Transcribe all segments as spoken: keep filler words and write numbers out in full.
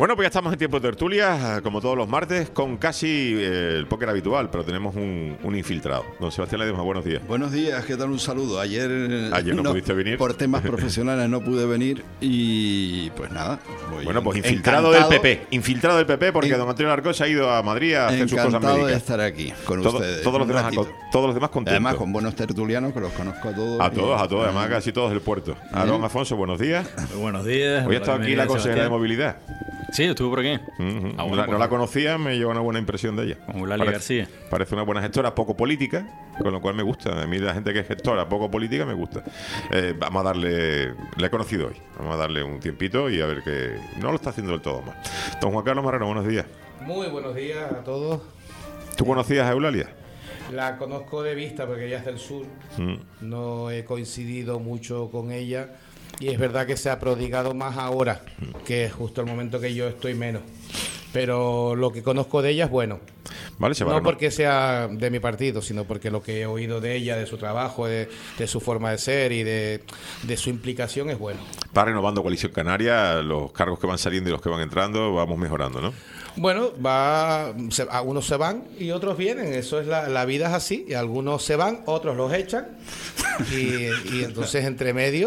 Bueno, pues ya estamos en tiempo de tertulia, como todos los martes, con casi eh, el póker habitual, pero tenemos un, un infiltrado. Don Sebastián Ledesma, buenos días. Buenos días, ¿qué tal? Un saludo. Ayer, Ayer no, no pudiste venir. Por temas profesionales no pude venir y pues nada. Voy bueno, pues infiltrado encantado, del P P. Infiltrado del P P porque en, don Antonio Larcón se ha ido a Madrid a hacer sus cosas médicas. Encantado de estar aquí con Todo, ustedes. Todos los, demás, todos los demás contentos. Además con buenos tertulianos que los conozco a todos. A todos, a todos, además casi todos del puerto. Aarón Afonso, buenos días. Muy buenos días. Hoy ha estado aquí la consejera de movilidad. Sí, estuvo por aquí. Uh-huh. Ah, bueno, no, pues, no la conocía, me lleva una buena impresión de ella. Eulalia García. Parece una buena gestora, poco política, con lo cual me gusta. A mí la gente que es gestora, poco política, me gusta. Eh, vamos a darle, le he conocido hoy, vamos a darle un tiempito y a ver que no lo está haciendo del todo mal. Don Juan Carlos Marrero, buenos días. Muy buenos días a todos. ¿Tú conocías a Eulalia? La conozco de vista porque ella es del sur. Mm. No he coincidido mucho con ella. Y es verdad que se ha prodigado más ahora, que es justo el momento que yo estoy menos. Pero lo que conozco de ella es bueno. Vale, se va no porque sea de mi partido, sino porque lo que he oído de ella, de su trabajo, de, de su forma de ser y de, de su implicación es bueno. Va renovando Coalición Canaria, los cargos que van saliendo y los que van entrando, vamos mejorando, ¿no? Bueno, va, se, algunos se van y otros vienen, eso es la, la vida es así, y algunos se van, otros los echan y, y entonces entre medio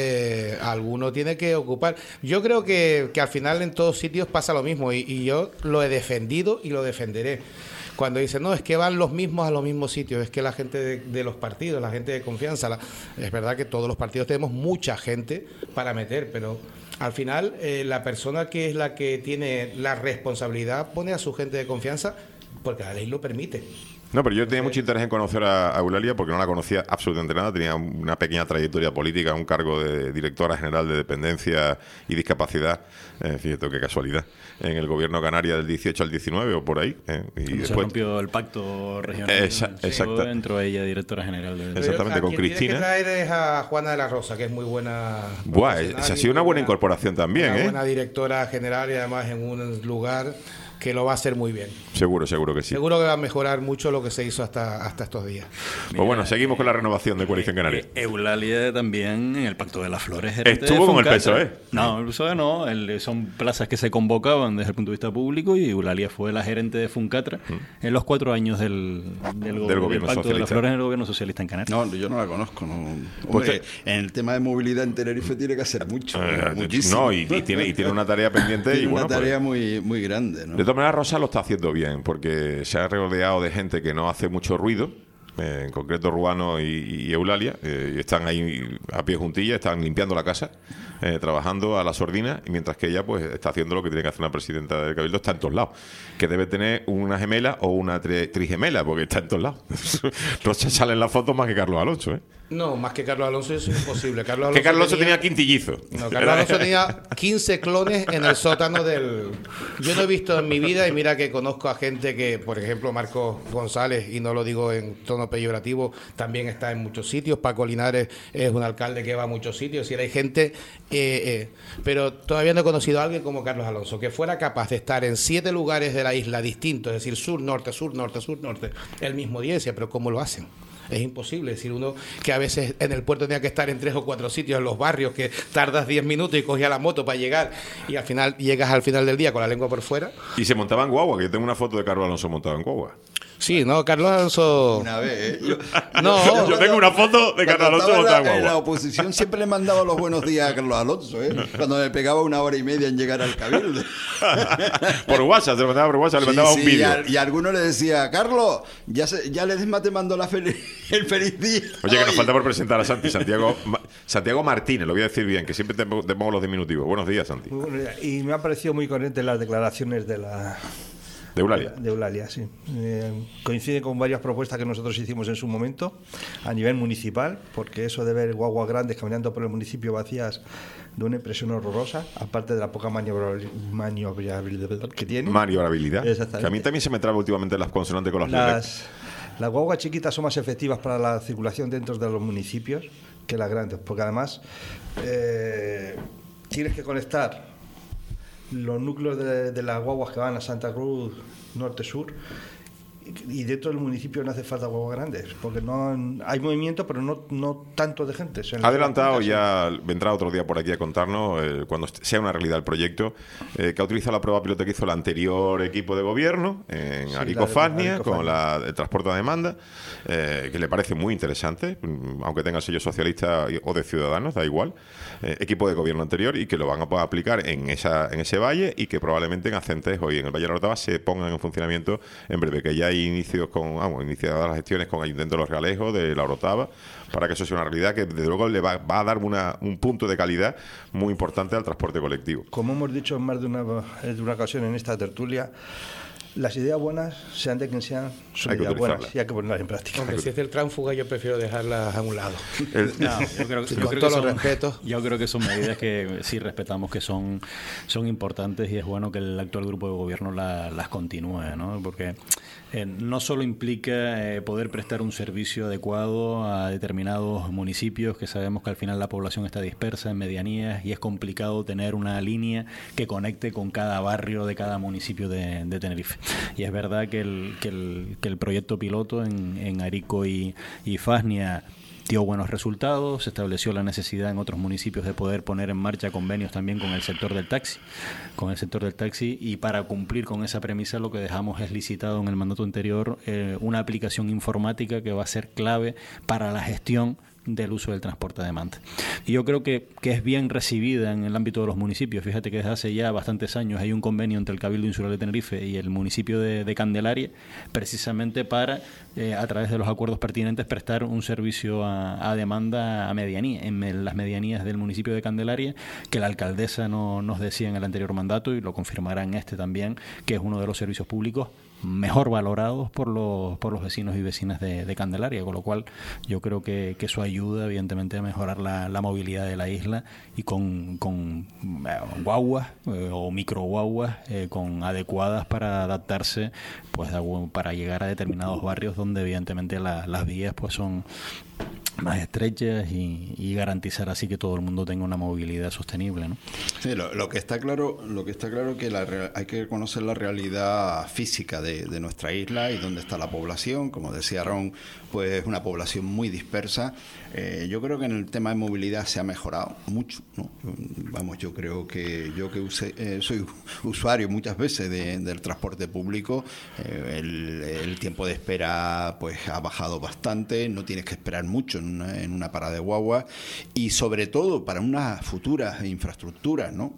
eh, alguno tiene que ocupar. Yo creo que, que al final en todos sitios pasa lo mismo y, y yo lo he defendido y lo defenderé. Cuando dicen, no, es que van los mismos a los mismos sitios, es que la gente de, de los partidos, la gente de confianza, la, es verdad que todos los partidos tenemos mucha gente para meter, pero al final eh, la persona que es la que tiene la responsabilidad pone a su gente de confianza porque la ley lo permite. No, pero yo tenía mucho interés en conocer a, a Eulalia porque no la conocía absolutamente nada. Tenía una pequeña trayectoria política, un cargo de directora general de dependencia y discapacidad. Eh, fíjate qué casualidad. En el gobierno canario del dieciocho al diecinueve o por ahí. Eh, y después se rompió el pacto regional. Esa, exacto. Entró ella directora general de. Exactamente, con Cristina. Tiene que traer es a Juana de la Rosa, que es muy buena. Buah, esa ha sido una buena incorporación también, una ¿eh? Buena directora general y además en un lugar que lo va a hacer muy bien. Seguro, seguro que sí. Seguro que va a mejorar mucho lo que se hizo hasta, hasta estos días. Pues bueno, seguimos con la renovación de Coalición Canaria. Eh, Eulalia también en el Pacto de las Flores. Estuvo con el P S O E. No, el P S O E no. El, son plazas que se convocaban desde el punto de vista público y Eulalia fue la gerente de Funcatra mm. en los cuatro años del, del, go- del gobierno del Pacto socialista. de las Flores en el gobierno socialista en Canarias. No, yo no la conozco. No. Hombre, en el tema de movilidad en Tenerife tiene que hacer mucho. Eh, muchísimo. No, y, y, tiene, y tiene una tarea pendiente. Tiene y bueno, una tarea pues, muy, muy grande, ¿no? De todas maneras, Rosa lo está haciendo bien, porque se ha rodeado de gente que no hace mucho ruido, eh, en concreto Ruano y, y Eulalia, eh, y están ahí a pie juntillas, están limpiando la casa, eh, trabajando a la sordina, y mientras que ella pues está haciendo lo que tiene que hacer una presidenta del Cabildo, está en todos lados, que debe tener una gemela o una tri- trigemela, porque está en todos lados. Rosa sale en la foto más que Carlos Alonso, ¿eh? No, más que Carlos Alonso es imposible. Carlos Alonso que Carlos Alonso tenía, tenía quintillizo. No, Carlos Alonso tenía quince clones en el sótano del... Yo no he visto en mi vida, y mira que conozco a gente que, por ejemplo, Marcos González, y no lo digo en tono peyorativo, también está en muchos sitios. Paco Linares es un alcalde que va a muchos sitios, y hay gente... Eh, eh, pero todavía no he conocido a alguien como Carlos Alonso, que fuera capaz de estar en siete lugares de la isla distintos, es decir, sur, norte, sur, norte, sur, norte, el mismo día. Decía, pero ¿cómo lo hacen? Es imposible, es decir, uno que a veces en el puerto tenía que estar en tres o cuatro sitios, en los barrios, que tardas diez minutos y cogías la moto para llegar, y al final llegas al final del día con la lengua por fuera. Y se montaba en guagua, que yo tengo una foto de Carlos Alonso montado en guagua. Sí, no, Carlos Alonso... Una vez, ¿eh? Yo, no, yo tengo una foto de Carlos Alonso montado en guagua. En la oposición siempre le mandaba los buenos días a Carlos Alonso, ¿eh? Cuando me pegaba una hora y media en llegar al Cabildo. Por WhatsApp, se lo mandaba por WhatsApp, sí, le mandaba sí, un vídeo. Y a, y a alguno le decía, Carlos, ya, se, ya Ledesma te mandó la fel- el feliz día. Oye, que nos falta por presentar a Santi, Santiago, Santiago Martínez, lo voy a decir bien, que siempre te, te pongo los diminutivos. Buenos días, Santi. Muy buenos días. Y me han parecido muy coherentes las declaraciones de la... De Eulalia. De Eulalia, sí. Eh, coincide con varias propuestas que nosotros hicimos en su momento a nivel municipal, porque eso de ver guaguas grandes caminando por el municipio vacías da una impresión horrorosa, aparte de la poca maniobrabilidad que tiene. Maniobrabilidad. Que a mí también se me traba últimamente las consonantes con las letras. Las guaguas chiquitas son más efectivas para la circulación dentro de los municipios que las grandes, porque además eh, tienes que conectar los núcleos de, de las guaguas que van a Santa Cruz norte-sur y dentro del municipio no hace falta guaguas grandes, porque no hay movimiento, pero no, no tanto de gente. Ha adelantado, ya vendrá otro día por aquí a contarnos, eh, cuando sea una realidad el proyecto, eh, que ha utilizado la prueba piloto que hizo el anterior equipo de gobierno en sí, Arico-Fasnia, con la, el transporte a demanda, eh, que le parece muy interesante, aunque tenga el sello socialista o de Ciudadanos, da igual, eh, equipo de gobierno anterior, y que lo van a poder aplicar en, esa, en ese valle, y que probablemente en Acentejo y en el Valle de la Orotava se pongan en funcionamiento en breve, que ya hay inicios con, vamos, iniciadas las gestiones con Ayuntamiento de Los Realejos, de la Orotava, para que eso sea una realidad que desde luego le va, va a dar una, un punto de calidad muy importante al transporte colectivo. Como hemos dicho en más de una, de una ocasión en esta tertulia, las ideas buenas, sean de quien sean, son hay ideas buenas y hay que ponerlas en práctica. Hombre, si es del tránfuga, yo prefiero dejarlas a un lado. El, no, yo creo, sí, yo con creo todos que los son, respetos. Yo creo que son medidas que sí respetamos, que son, son importantes, y es bueno que el actual grupo de gobierno la, las continúe, ¿no? Porque eh, no solo implica eh, poder prestar un servicio adecuado a determinados municipios, que sabemos que al final la población está dispersa en medianías y es complicado tener una línea que conecte con cada barrio de cada municipio de, de Tenerife. Y es verdad que el, que el, que el proyecto piloto en, en Arico y, y Fasnia dio buenos resultados, se estableció la necesidad en otros municipios de poder poner en marcha convenios también con el sector del taxi, con el sector del taxi, y para cumplir con esa premisa lo que dejamos es licitado en el mandato anterior eh, una aplicación informática que va a ser clave para la gestión del uso del transporte a demanda. Y yo creo que, que es bien recibida en el ámbito de los municipios. Fíjate que desde hace ya bastantes años hay un convenio entre el Cabildo Insular de Tenerife y el municipio de, de Candelaria, precisamente para, eh, a través de los acuerdos pertinentes, prestar un servicio a, a demanda a medianía, en las medianías del municipio de Candelaria, que la alcaldesa no, nos decía en el anterior mandato, y lo confirmará en este también, que es uno de los servicios públicos mejor valorados por los por los vecinos y vecinas de, de Candelaria, con lo cual yo creo que, que eso ayuda evidentemente a mejorar la, la movilidad de la isla, y con, con eh, guaguas eh, o micro guaguas eh, con adecuadas para adaptarse, pues para llegar a determinados barrios donde evidentemente la, las vías pues son más estrechas, y, y garantizar así que todo el mundo tenga una movilidad sostenible, ¿no? Sí, lo, lo que está claro, lo que está claro que la, hay que conocer la realidad física de, de nuestra isla y dónde está la población. Como decía Ron, pues es una población muy dispersa. Eh, yo creo que en el tema de movilidad se ha mejorado mucho, ¿no? Vamos, yo creo que yo que use, eh, soy usuario muchas veces de, del transporte público, eh, el, el tiempo de espera pues ha bajado bastante, no tienes que esperar mucho en una, en una parada de guagua, y sobre todo para unas futuras infraestructuras, ¿no?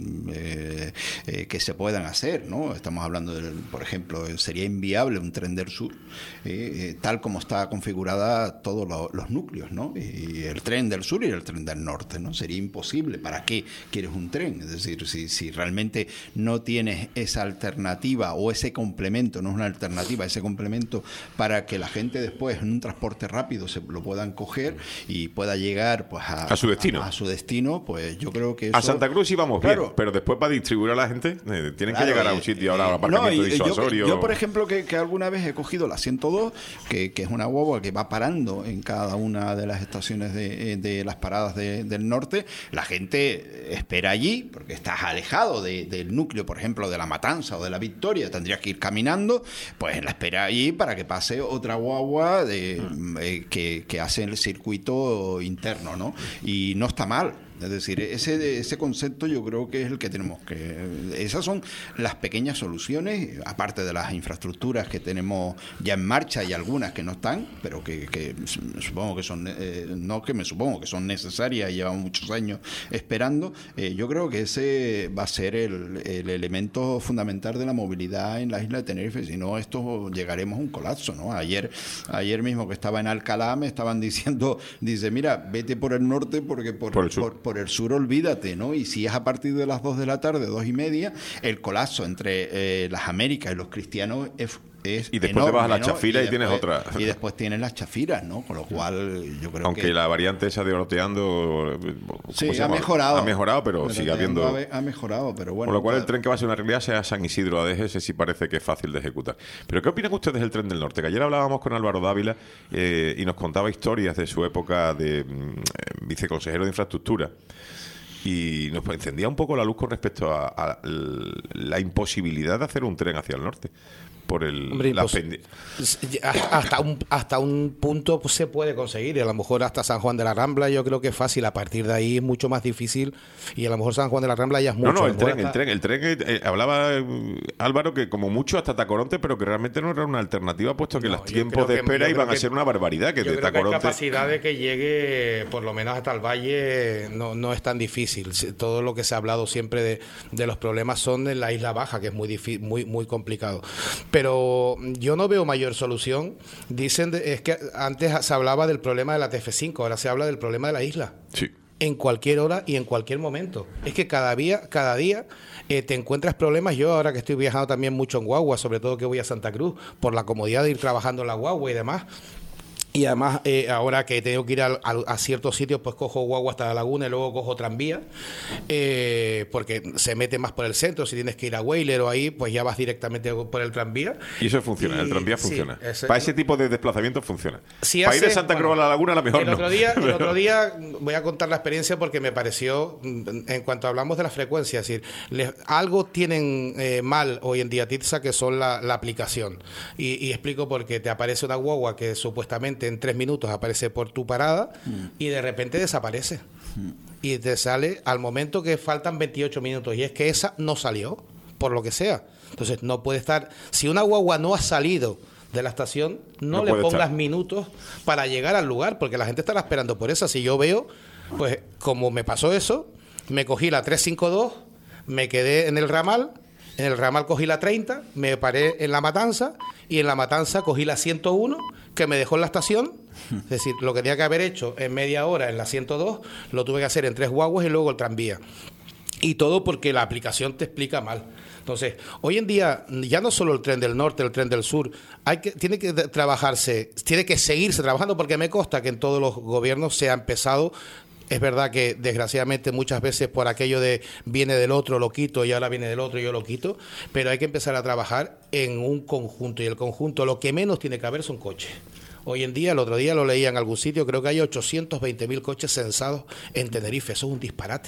Eh, eh, que se puedan hacer, ¿no? Estamos hablando del, por ejemplo, sería inviable un tren del sur, eh, eh, tal como está configurada todos lo, los núcleos, ¿no? Y el tren del sur y el tren del norte, ¿no? Sería imposible. ¿Para qué quieres un tren? Es decir, si, si realmente no tienes esa alternativa o ese complemento, no es una alternativa, ese complemento para que la gente después en un transporte rápido se lo puedan coger y pueda llegar pues a, a su destino. A, a su destino, pues yo creo que eso... A Santa Cruz íbamos claro, bien, pero después para distribuir a la gente eh, tienen claro, que llegar eh, a un sitio ahora, eh, a un aparcamiento no, y, disuasorio. Yo, yo, por ejemplo, que, que alguna vez he cogido la ciento dos, que, que es una guagua que va parando en cada una de las estaciones de, de las paradas de, del norte. La gente espera allí porque estás alejado de, del núcleo, por ejemplo, de La Matanza o de La Victoria, tendrías que ir caminando, pues la espera allí para que pase otra guagua de, eh, que, que hace el circuito interno, ¿no? Y no está mal. Es decir, ese, ese concepto yo creo que es el que tenemos que... Esas son las pequeñas soluciones, aparte de las infraestructuras que tenemos ya en marcha y algunas que no están, pero que, que supongo que son... Eh, no que me supongo que son necesarias y llevamos muchos años esperando. Eh, yo creo que ese va a ser el, el elemento fundamental de la movilidad en la isla de Tenerife. Si no, esto llegaremos a un colapso, ¿no? Ayer, ayer mismo que estaba en Alcalá me estaban diciendo, dice, mira, vete por el norte porque por, por el sur. Por, por el sur olvídate, ¿no? Y si es a partir de las dos de la tarde, dos y media, el colapso entre eh, las Américas y los cristianos es... Es y después enorme, te vas a la ¿no? Chafira y, y tienes después, otra. Y después tienes las Chafiras, ¿no? Con lo cual yo creo Aunque que... Aunque la variante esa de Oroteando... Sí, ha mejorado. Ha mejorado, pero, pero sigue habiendo... Ha mejorado, pero bueno... Con lo cual claro. el tren que va a ser una realidad sea San Isidro A D G, ese sí parece que es fácil de ejecutar. Pero ¿qué opinan ustedes del tren del norte? Que ayer hablábamos con Álvaro Dávila eh, y nos contaba historias de su época de eh, viceconsejero de infraestructura. Y nos encendía un poco la luz con respecto a, a la imposibilidad de hacer un tren hacia el norte. por el Hombre, la pues, pendi- hasta un hasta un punto pues, se puede conseguir, y a lo mejor hasta San Juan de la Rambla yo creo que es fácil. A partir de ahí es mucho más difícil, y a lo mejor San Juan de la Rambla ya es mucho. No, no, el a lo mejor tren, el hasta- tren, el tren, eh, eh, hablaba eh, Álvaro que como mucho hasta Tacoronte, pero que realmente no era una alternativa, puesto que No, los yo tiempos creo de que- espera yo iban creo a que- ser una barbaridad, que Yo de creo que hay Tacoronte... capacidad de que llegue por lo menos hasta el valle, no, no es tan difícil. Si- Todo lo que se ha hablado siempre de, de los problemas son en la Isla Baja, que es muy difí- muy muy complicado. Pero yo no veo mayor solución. Dicen, de- es que antes se hablaba del problema de la T F cinco, ahora se habla del problema de la isla. Sí. En cualquier hora y en cualquier momento. Es que cada día, cada día eh, te encuentras problemas. Yo ahora que estoy viajando también mucho en guagua, sobre todo que voy a Santa Cruz, por la comodidad de ir trabajando en la guagua y demás. Y además, eh, ahora que tengo que ir a, a, a ciertos sitios, pues cojo guagua hasta la laguna y luego cojo tranvía, eh, porque se mete más por el centro. Si tienes que ir a Weyler o ahí, pues ya vas directamente por el tranvía. Y eso funciona, Y- el tranvía sí, funciona. ese- Para ese tipo de desplazamiento funciona. Si Para ir de hace- Santa Cruz bueno, a la Laguna, a lo mejor el no. otro día, el Pero- otro día voy a contar la experiencia porque me pareció, mm, en cuanto hablamos de la frecuencia, es decir, le- algo tienen eh, mal hoy en día Titsa, que son la, la aplicación. Y, y explico por qué. Te aparece una guagua que supuestamente en tres minutos aparece por tu parada y de repente desaparece. Y te sale al momento que faltan veintiocho minutos, y es que esa no salió, por lo que sea. Entonces no puede estar, si una guagua no ha salido de la estación, no, No le puede pongas estar. minutos para llegar al lugar, porque la gente estará esperando por esa. Si yo veo, pues como me pasó eso, me cogí la trescientos cincuenta y dos, me quedé en el ramal, en el ramal cogí la treinta, me paré en La Matanza, y en La Matanza cogí la ciento uno, que me dejó en la estación. Es decir, lo que tenía que haber hecho en media hora en la ciento dos, lo tuve que hacer en tres guaguas y luego el tranvía. Y todo porque la aplicación te explica mal. Entonces, hoy en día, ya no solo el tren del norte, el tren del sur, hay que, tiene que trabajarse, tiene que seguirse trabajando, porque me consta que en todos los gobiernos se ha empezado. Es verdad que desgraciadamente muchas veces por aquello de viene del otro, lo quito, y ahora viene del otro, yo lo quito, pero hay que empezar a trabajar en un conjunto, y el conjunto lo que menos tiene que haber son coches. Hoy en día, el otro día lo leía en algún sitio, creo que hay ochocientos veinte mil coches censados en Tenerife. Eso es un disparate.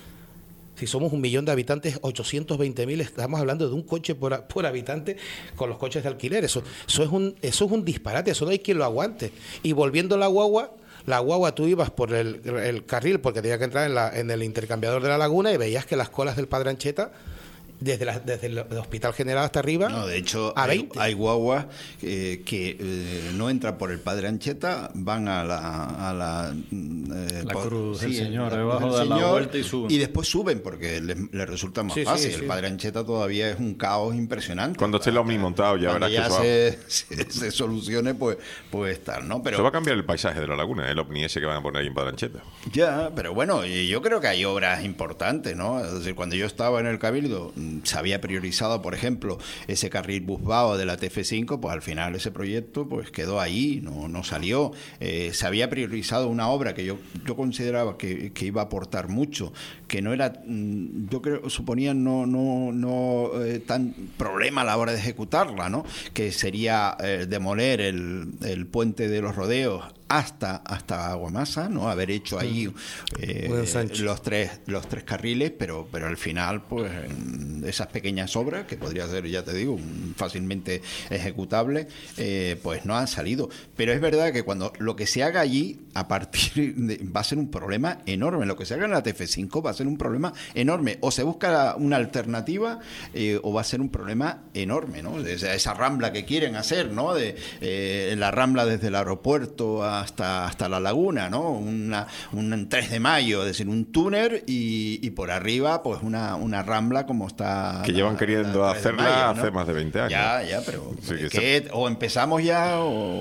Si somos un millón de habitantes, ochocientos veinte mil, estamos hablando de un coche por, por habitante con los coches de alquiler. Eso, eso, es un, eso es un disparate, eso no hay quien lo aguante. Y volviendo a la guagua, la guagua tú ibas por el, el carril, porque tenía que entrar en, la, en el intercambiador de la laguna, y veías que las colas del Padre Ancheta, desde, la, desde el Hospital General hasta arriba, No, de hecho, a hay, veinte. hay guaguas eh, que eh, no entran por el Padre Ancheta, van a la... A la, eh, La por- Cruz del Señor, la debajo Cruz del de la Señor, vuelta y suben. y después suben, porque les, les resulta más Sí, sí, fácil. sí. El Padre Ancheta todavía es un caos impresionante. Cuando esté el Omni montado, ya Cuando verás ya que se, se, se solucione, pues puede estar, ¿no? Pero Eso va a cambiar el paisaje de la laguna, el ovni ese que van a poner ahí en Padrancheta. ya, pero bueno, y yo creo que hay obras importantes, ¿no? Es decir, cuando yo estaba en el Cabildo, mm, se había priorizado, por ejemplo, ese carril Busbao de la T F cinco, pues al final ese proyecto pues quedó ahí, no, no salió. Eh, se había priorizado una obra que yo, yo consideraba que, que iba a aportar mucho, que no era, mm, yo creo, suponía no, no, no eh, tan problema a la hora de ejecutarla, ¿no? Que sería eh, demoler el, el puente de los Rodeos hasta hasta Aguamasa, ¿no? Haber hecho ahí eh, Un ensanche. los tres los tres carriles, pero pero al final pues esas pequeñas obras que podría ser, ya te digo, fácilmente ejecutable, eh, pues no han salido. Pero es verdad que cuando lo que se haga allí a partir de, va a ser un problema enorme. Lo que se haga en la T F cinco va a ser un problema enorme. O se busca una alternativa eh, o va a ser un problema enorme, ¿no? Esa, esa rambla que quieren hacer, ¿no? De eh, la rambla desde el aeropuerto hasta hasta la laguna, ¿no? Una, un tres de mayo, es decir, un túnel y, y por arriba pues una, una rambla como está... Que llevan la- queriendo la tres de hacerla mayo, ¿no? hace más de veinte años. Ya, ya, pero Sí, que es que o empezamos ya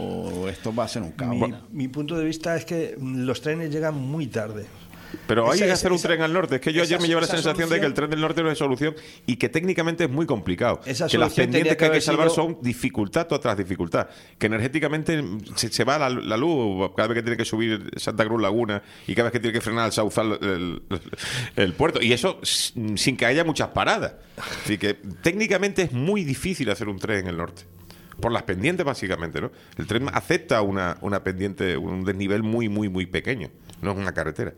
o esto va a ser un caos. Mi, mi punto de vista es que mm, los trenes llegan muy tarde. Pero hay Esa- que esa- hacer un esa- tren al norte. Es que yo esa- ayer me llevé la esa sensación de que el solución- tren del norte no es solución y que técnicamente es muy complicado. Esa Que las solución tenía pendientes que que hay que haber salvar sido- son dificultad tras dificultad. Que energéticamente se, se va la, la luz cada vez que tiene que subir Santa Cruz Laguna y cada vez que tiene que frenar al Sauzal el, el, el puerto. Y eso s- sin que haya muchas paradas. Así que técnicamente es muy difícil hacer un tren en el norte. Por las pendientes, básicamente, ¿no? El tren acepta una, una pendiente, un desnivel muy, muy, muy pequeño. no es una carretera.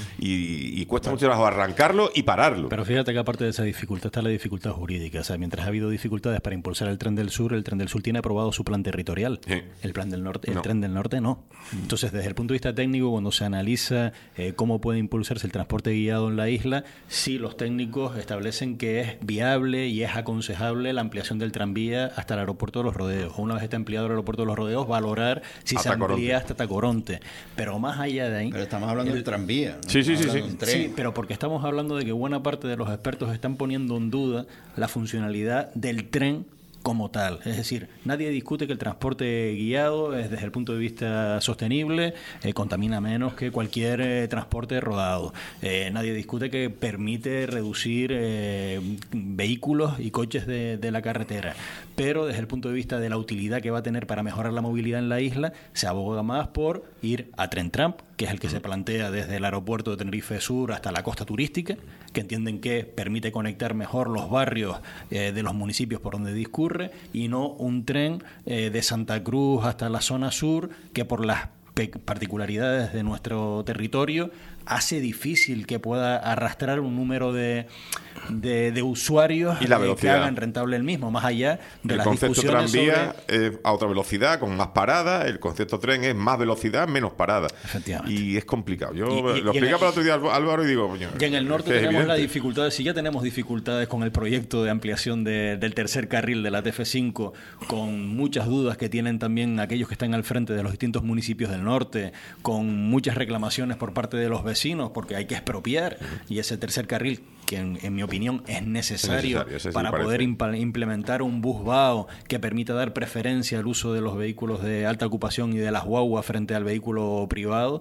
Y, y cuesta mucho trabajo arrancarlo y pararlo. Pero fíjate que aparte de esa dificultad está la dificultad jurídica. O sea, mientras ha habido dificultades para impulsar el Tren del Sur, el Tren del Sur tiene aprobado su plan territorial. Sí. El plan del norte, el No. Tren del Norte no. Entonces, desde el punto de vista técnico, cuando se analiza eh, cómo puede impulsarse el transporte guiado en la isla, sí los técnicos establecen que es viable y es aconsejable la ampliación del tranvía hasta el aeropuerto de Los Rodeos. Una vez está ampliado el aeropuerto de Los Rodeos, valorar si Hasta se amplía Coronte. hasta Tacoronte. Pero más allá de ahí... Pero estamos hablando del tranvía. ¿no? Sí, sí, Estamos sí, hablando sí. de un tren. Sí, pero porque estamos hablando de que buena parte de los expertos están poniendo en duda la funcionalidad del tren como tal. Es decir, nadie discute que el transporte guiado es, desde el punto de vista sostenible, eh, contamina menos que cualquier eh, transporte rodado. Eh, nadie discute que permite reducir eh, vehículos y coches de, de la carretera. Pero desde el punto de vista de la utilidad que va a tener para mejorar la movilidad en la isla, se aboga más por ir a Tren Tramp, que es el que se plantea desde el aeropuerto de Tenerife Sur hasta la costa turística, que entienden que permite conectar mejor los barrios eh, de los municipios por donde discurre, y no un tren eh, de Santa Cruz hasta la zona sur, que por las particularidades de nuestro territorio hace difícil que pueda arrastrar un número de, de, de usuarios Y la eh, que velocidad. hagan rentable el mismo, más allá de El las concepto discusiones tranvía sobre... es a otra velocidad, con más paradas. El concepto tren es más velocidad, menos paradas. Efectivamente. Y es complicado. Yo Y- y- lo y en explicaba el- el otro día a Álvaro y digo, coño, Y en el norte es que es tenemos la evidente. dificultad, si ya tenemos dificultades con el proyecto de ampliación de- del tercer carril de la T F cinco, con muchas dudas que tienen también aquellos que están al frente de los distintos municipios del norte, con muchas reclamaciones por parte de los vecinos, porque hay que expropiar, y ese tercer carril, que en, en mi opinión es necesario, necesario, ese sí para parece. poder impa- implementar un bus V A O que permita dar preferencia al uso de los vehículos de alta ocupación y de las guaguas frente al vehículo privado.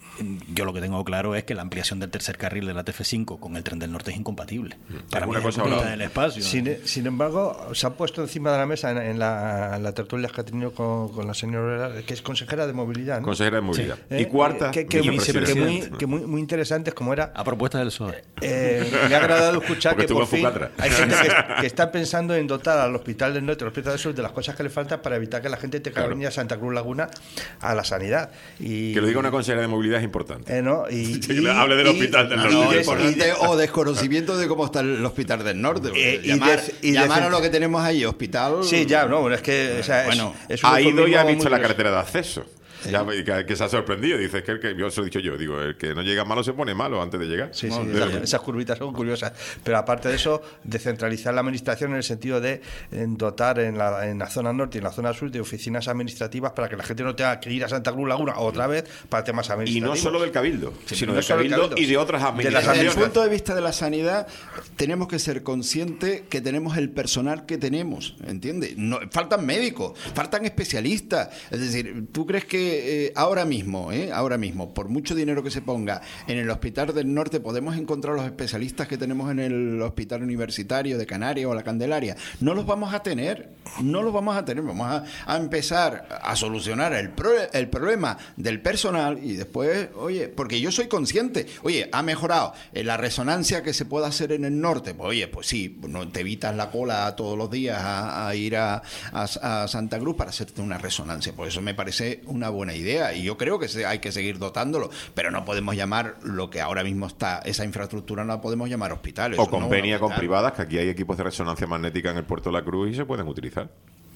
Yo lo que tengo claro es que la ampliación del tercer carril de la T F cinco con el Tren del Norte es incompatible. Para mí una es cosa el punto hablada. del espacio. Sin, sin embargo, se ha puesto encima de la mesa en, en la, en la tertulia que ha tenido con, con la señora, que es consejera de movilidad, ¿no? Consejera de movilidad. Eh, Y cuarta, que, que, muy, que, vicepresidenta. muy, que muy, muy interesantes como era. A propuesta del P S O E. Eh, me ha agradado escuchar Porque que por estuvo en fin Fucatra. hay gente que, que está pensando en dotar al Hospital del Norte, al Hospital del Sur, de las cosas que le faltan para evitar que la gente tenga Claro. que venir a Santa Cruz Laguna a la sanidad. Y, Que lo diga una consejera de movilidad es importante. eh, ¿no? y, Que le hable del y- hospital del No, norte. no, y de- importante, o desconocimiento de cómo está el hospital del norte. porque Eh, y llamar de- y de- llamar a lo que tenemos ahí, hospital. Sí, ya, no, es que o sea, es- Bueno, es, un Ha ido y eufemismo ha muy visto la grueso. carretera de acceso. Ya, y que, que se ha sorprendido. Dice que, el que yo se lo he dicho yo. Digo, el que no llega malo se pone malo antes de llegar. Sí, No, sí, de- esas, esas curvitas son curiosas. Pero aparte de eso, descentralizar la administración en el sentido de en dotar en la, en la zona norte y en la zona sur de oficinas administrativas para que la gente no tenga que ir a Santa Cruz Laguna otra vez para temas Y administrativos. no solo del Cabildo, sino no del solo del Cabildo, Cabildo, y de otras de las Desde el administraciones. punto de vista de la sanidad, tenemos que ser conscientes que tenemos el personal que tenemos, ¿entiendes? No, faltan médicos, faltan especialistas. Es decir, ¿tú crees que eh, ahora mismo, eh, ahora mismo, por mucho dinero que se ponga en el Hospital del Norte, podemos encontrar los especialistas que tenemos en el Hospital Universitario de Canarias o la Candelaria? No los vamos a tener, no los vamos a tener. Vamos a, a empezar a solucionar el, pro- el problema del personal y después, oye, porque yo soy consciente, oye, ha mejorado eh, la resonancia que se puede hacer en el norte, pues oye, pues sí, no te evitas la cola todos los días a, a ir a, a- a Santa Cruz para hacerte una resonancia, por eso me parece una buena idea y yo creo que se, hay que seguir dotándolo, pero no podemos llamar lo que ahora mismo está, esa infraestructura no la podemos llamar hospitales. O eso no es un convenia con hospital. privadas, que aquí hay equipos de resonancia magnética en el puerto de la Cruz y se pueden utilizar.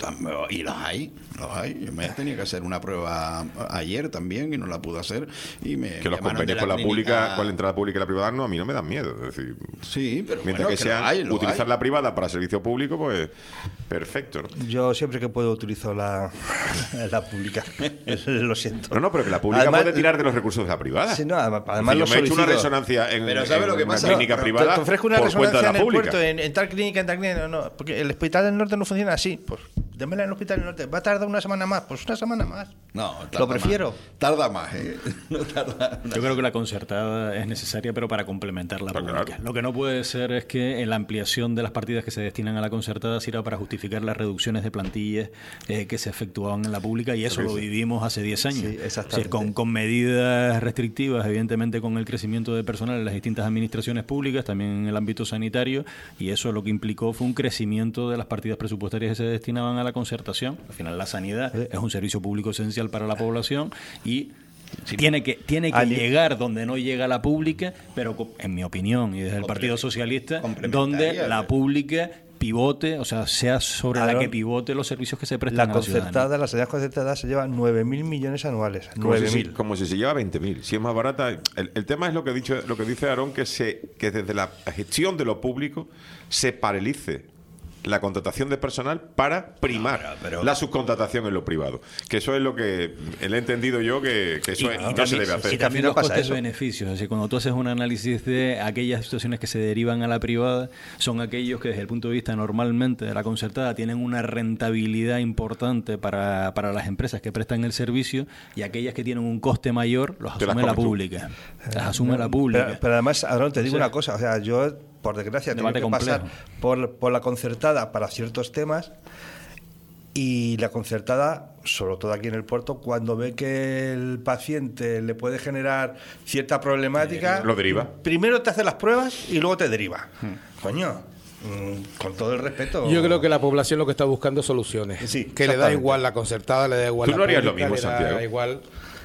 Y los hay, los hay. Yo me tenía que hacer una prueba ayer también y no la pude hacer. Y me Que los llamaron de convenios con la clínica. pública, con la entrada pública y la privada, no, a mí no me dan miedo. Es decir, Sí, pero mientras bueno, que que sea lo hay, lo utilizar hay. la privada para servicio público, pues perfecto, ¿no? Yo siempre que puedo utilizo la, la pública. Lo siento. No, no, pero que la pública Además- puede tirar de los recursos de la privada. Sí, no, además, Si además yo lo me he hecho una solicito. resonancia en, Pero ¿sabe en lo que una pasa? clínica No, privada Te, te ofrezco una por cuenta de resonancia la en el pública. puerto, en, en tal clínica, en tal clínica. No, no, porque el Hospital del Norte no funciona así. Pues démela en el Hospital del Norte. ¿Va a tardar una semana más? Pues una semana más. No, tarda Lo prefiero. más. Tarda más, ¿eh? No tarda. Yo creo que la concertada es necesaria, pero para complementar la Está pública. claro. Lo que no puede ser es que en la ampliación de las partidas que se destinan a la concertada sirva para justificar las reducciones de plantillas eh, que se efectuaban en la pública, y eso lo vivimos hace diez años. Sí, es exactamente. decir, con, con medidas restrictivas, evidentemente con el crecimiento de personal en las distintas administraciones públicas, también en el ámbito sanitario, y eso lo que implicó fue un crecimiento de las partidas presupuestarias que se destinaban a la concertación. Al final la sanidad es un servicio público esencial para la población y Sí, tiene que, tiene que a ni- llegar donde no llega la pública, pero co- en mi opinión y desde el Partido Socialista, donde la pública pivote, o sea, sea sobre la Aaron, que pivote los servicios que se La prestan a la concertada, ciudadanía. la sanidad concertada se lleva nueve mil millones anuales. Como si, nueve se- mil. como si se lleva veinte mil. Si es más barata. El, el tema es lo que, he dicho, lo que dice Aarón, que, se, que desde la gestión de lo público se paralice la contratación de personal para primar No, pero- pero- la subcontratación en lo privado. Que eso es lo que he entendido yo que, que eso Y- es- y no, también- se debe hacer. Y también final los pasa eso. costes-beneficios. Es decir, cuando tú haces un análisis de aquellas situaciones que se derivan a la privada, son aquellos que desde el punto de vista normalmente de la concertada tienen una rentabilidad importante para, para las empresas que prestan el servicio, y aquellas que tienen un coste mayor los Te las asume la comes tú. pública. Las asume la pública. Pero, pero además, Aaron, te digo O sea, una cosa, o sea, yo, por desgracia, tengo debate que pasar complejo. por, por la concertada para ciertos temas, y la concertada, sobre todo aquí en el puerto, cuando ve que el paciente le puede generar cierta problemática, Lo deriva. primero te hace las pruebas y luego te deriva. Hmm. Coño, mm, con todo el respeto. Yo creo que la población lo que está buscando es soluciones. Sí, que le da exactamente. igual la concertada, le da igual ¿Tú la no harías lo pública, mismo, le da Santiago? igual.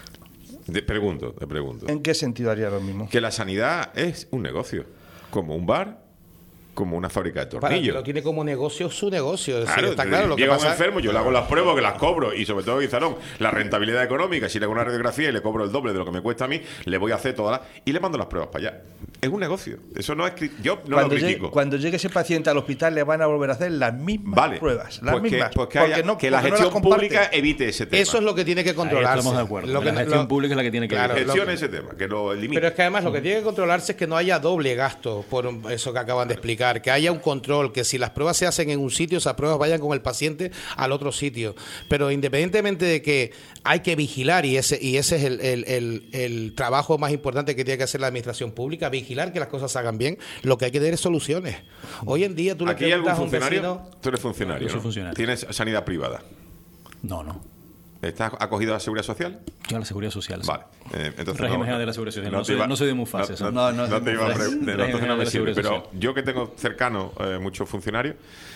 Te pregunto, te pregunto. ¿En qué sentido haría lo mismo? Que la sanidad es un negocio, como un bar, como una fábrica de Para el que tornillos. lo tiene como negocio, es su negocio. Es decir, Claro, está te- claro lo que llega un pasa. enfermo, yo le hago las pruebas, que las cobro, y sobre todo, Guizarón, la rentabilidad económica. Si le hago una radiografía y le cobro el doble de lo que me cuesta a mí, le voy a hacer todas las... y le mando las pruebas para allá. Es un negocio. Eso no es... cri- Yo no cuando, lo llegue, critico. cuando llegue ese paciente al hospital le van a volver a hacer las mismas Vale. pruebas. Las Pues que, mismas. pues que, porque haya- no- que la porque no las gestión comparte. pública evite ese tema. Eso es lo que tiene que Ahí controlarse. estamos de acuerdo. Lo que la no- gestión lo- pública es la que tiene que Claro, ver. lo- Gestione ese tema, que lo elimite. Pero es que además lo que tiene que controlarse es que no haya doble gasto, por eso que acaban de explicar, que haya un control, que si las pruebas se hacen en un sitio, esas pruebas vayan con el paciente al otro sitio. Pero independientemente de que hay que vigilar, y ese y ese es el, el- el- el trabajo más importante que tiene que hacer la administración pública, vigilar que las cosas se hagan bien, lo que hay que tener es soluciones. Hoy en día tú le ¿Aquí hay algún preguntas a un funcionario? vecino... Tú eres funcionario, Yo soy ¿no? funcionario. Tienes sanidad privada. No, no. ¿Estás acogido a la Seguridad Social? Yo a la seguridad social. sí. Vale. Eh, entonces Régimen no, general de la Seguridad Social. No te soy- iba- no soy de Mufasa, eso. No, No, no es no de te iba a Mufasa. pre- de- Régimen entonces no general me de la sirve. Seguridad Pero Social. yo que tengo cercano eh, muchos funcionarios,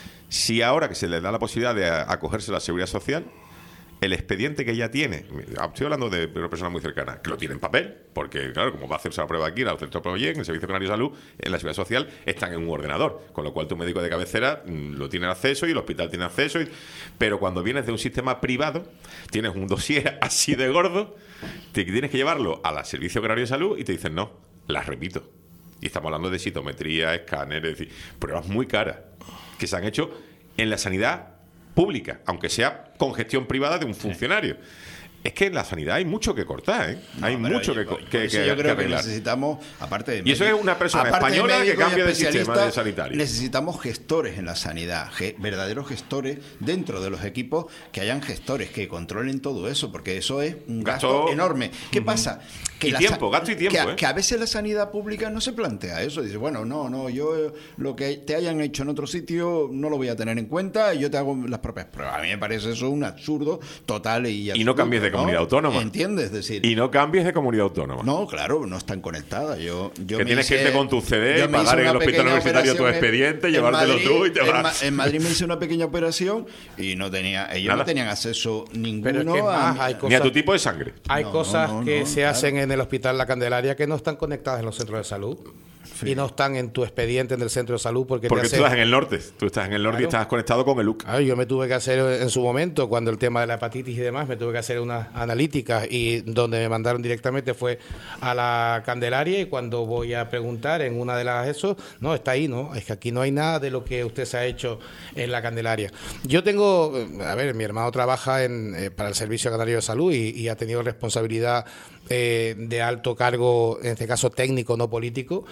si ahora que se les da la posibilidad de a- acogerse a la Seguridad Social, el expediente que ella tiene, estoy hablando de una persona muy cercana, que lo tiene en papel, porque claro, como va a hacerse la prueba aquí, la centro Proyen, en el Servicio Canario de Salud, en la Seguridad Social, están en un ordenador, con lo cual tu médico de cabecera mm, lo tiene acceso y el hospital tiene acceso, y- pero cuando vienes de un sistema privado, tienes un dossier así de gordo, te tienes que llevarlo a la Servicio Canario de Salud y te dicen no, las repito. Y estamos hablando de citometría, escáner, es decir, pruebas muy caras que se han hecho en la sanidad pública, aunque sea con gestión privada de un funcionario. Es que en la sanidad hay mucho que cortar, ¿eh? hay No, pero mucho yo- que, co- por que, eso que- yo que creo que arreglar. necesitamos, aparte de Y eso es una persona aparte de española que médicos y cambia de sistema especialistas, de sanitario. Necesitamos gestores en la sanidad, ge- verdaderos gestores dentro de los equipos, que hayan gestores que controlen todo eso, porque eso es un gasto, Gasto- enorme. ¿Qué pasa? Y la tiempo, sa- gasto y tiempo, que a, ¿eh? que a veces la sanidad pública no se plantea eso. Dice, bueno, no, no, yo eh, lo que te hayan hecho en otro sitio no lo voy a tener en cuenta y yo te hago las propias pruebas. A mí me parece eso un absurdo total y Y no cambies de absoluto, comunidad autónoma. ¿Entiendes? Es decir, Y no cambies de comunidad autónoma. no, claro, no están conectadas. Yo, yo Que me tienes que hice- irte con tu C D yo y me pagar hice en el una hospital pequeña universitario tu operación en- expediente, en llevártelo Madrid, tú y te en vas. Ma- En Madrid me hice una pequeña operación y no tenía, ellos Nada. no tenían acceso ninguno Pero es que es a- más, hay Ni a cosas, tu tipo de sangre. hay No, cosas no, no, que no, se claro. hacen en el Hospital La Candelaria que no están conectadas en los centros de salud. Y no están en tu expediente en el centro de salud porque, te Porque tú hacen- estás en el norte. Tú estás en el norte y Claro. estás conectado con el U C. Ay, yo me tuve que hacer en su momento, cuando el tema de la hepatitis y demás, me tuve que hacer unas analíticas y donde me mandaron directamente fue a la Candelaria y cuando voy a preguntar en una de las eso, no, está ahí, ¿no? Es que aquí no hay nada de lo que usted se ha hecho en la Candelaria. Yo tengo, eh, a ver, mi hermano trabaja en, eh, para el Servicio Canario de Salud y, y ha tenido responsabilidad eh, de alto cargo, en este caso técnico, no político,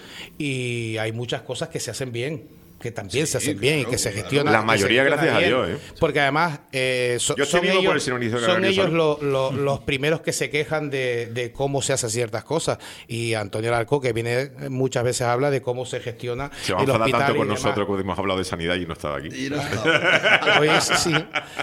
y hay muchas cosas que se hacen bien. Que también se hacen bien y que se gestionan. La que mayoría, se gestiona gracias a bien. Dios, ¿eh? Porque además eh, so- Yo estoy son vivo por el ellos, Servicio son Canario de ellos Salud. lo- lo- los primeros que se quejan de, de cómo se hacen ciertas cosas. Y Antonio Larco, que viene muchas veces habla de cómo se gestiona Se va a el enfadar hospital tanto y con demás. nosotros cuando hemos hablado de sanidad y no estaba aquí. Y no estaba. Oye, sí.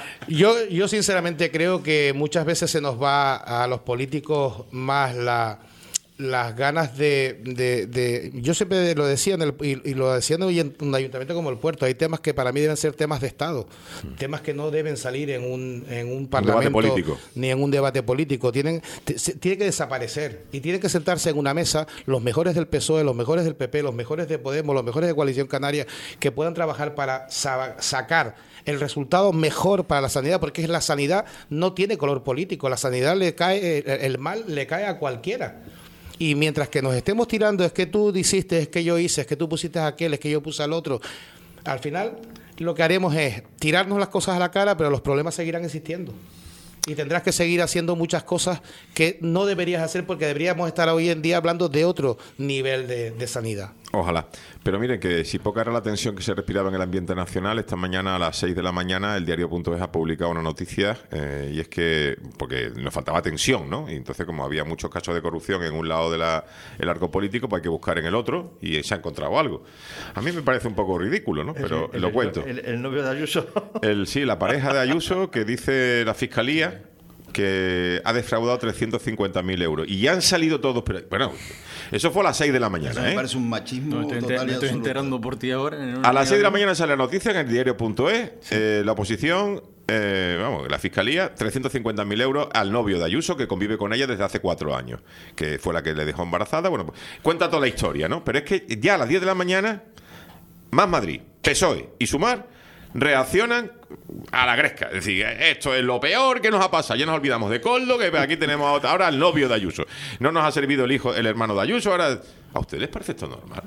Yo, yo sinceramente creo que muchas veces se nos va a los políticos más la las ganas de, de, de... Yo siempre lo decía, en el, y, y lo decía en un ayuntamiento como el Puerto, hay temas que para mí deben ser temas de Estado, mm. temas que no deben salir en un, en un parlamento, un debate político. Ni en un debate político. Tienen, t- se, tiene que desaparecer y tienen que sentarse en una mesa los mejores del P S O E, los mejores del P P, los mejores de Podemos, los mejores de Coalición Canaria, que puedan trabajar para sa- sacar el resultado mejor para la sanidad, porque la sanidad no tiene color político, la sanidad le cae, el, el mal le cae a cualquiera. Y mientras que nos estemos tirando, es que tú hiciste, es que yo hice, es que tú pusiste a aquel, es que yo puse al otro, al final lo que haremos es tirarnos las cosas a la cara, pero los problemas seguirán existiendo. Y tendrás que seguir haciendo muchas cosas que no deberías hacer, porque deberíamos estar hoy en día hablando de otro nivel de, de sanidad. Ojalá. Pero miren que si poca era la tensión que se respiraba en el ambiente nacional, esta mañana a las seis de la mañana el diario punto es ha publicado una noticia eh, y es que, porque nos faltaba tensión, ¿no? Y entonces como había muchos casos de corrupción en un lado del arco político, pues hay que buscar en el otro y se ha encontrado algo. A mí me parece un poco ridículo, ¿no? Pero el, lo el, cuento. El, el, el novio de Ayuso. El, sí, la pareja de Ayuso, que dice la Fiscalía que ha defraudado trescientos cincuenta mil euros. Y ya han salido todos... Pero, bueno, eso fue a las seis de la mañana. Eso ¿eh? me parece un machismo No, estoy, total y me estoy absoluto. enterando por ti ahora. A las seis de la mañana sale la noticia en el diario punto es. Sí. Eh, la oposición, eh, vamos, la Fiscalía, trescientos cincuenta mil euros al novio de Ayuso, que convive con ella desde hace cuatro años, que fue la que le dejó embarazada. Bueno, pues, cuenta toda la historia, ¿no? Pero es que ya a las diez de la mañana, Más Madrid, P S O E y Sumar reaccionan a la gresca. Es decir, esto es lo peor que nos ha pasado. Ya nos olvidamos de Coldo, que aquí tenemos a otra, ahora el novio de Ayuso. No nos ha servido el hijo, el hermano de Ayuso, ahora... ¿A ustedes les parece esto normal?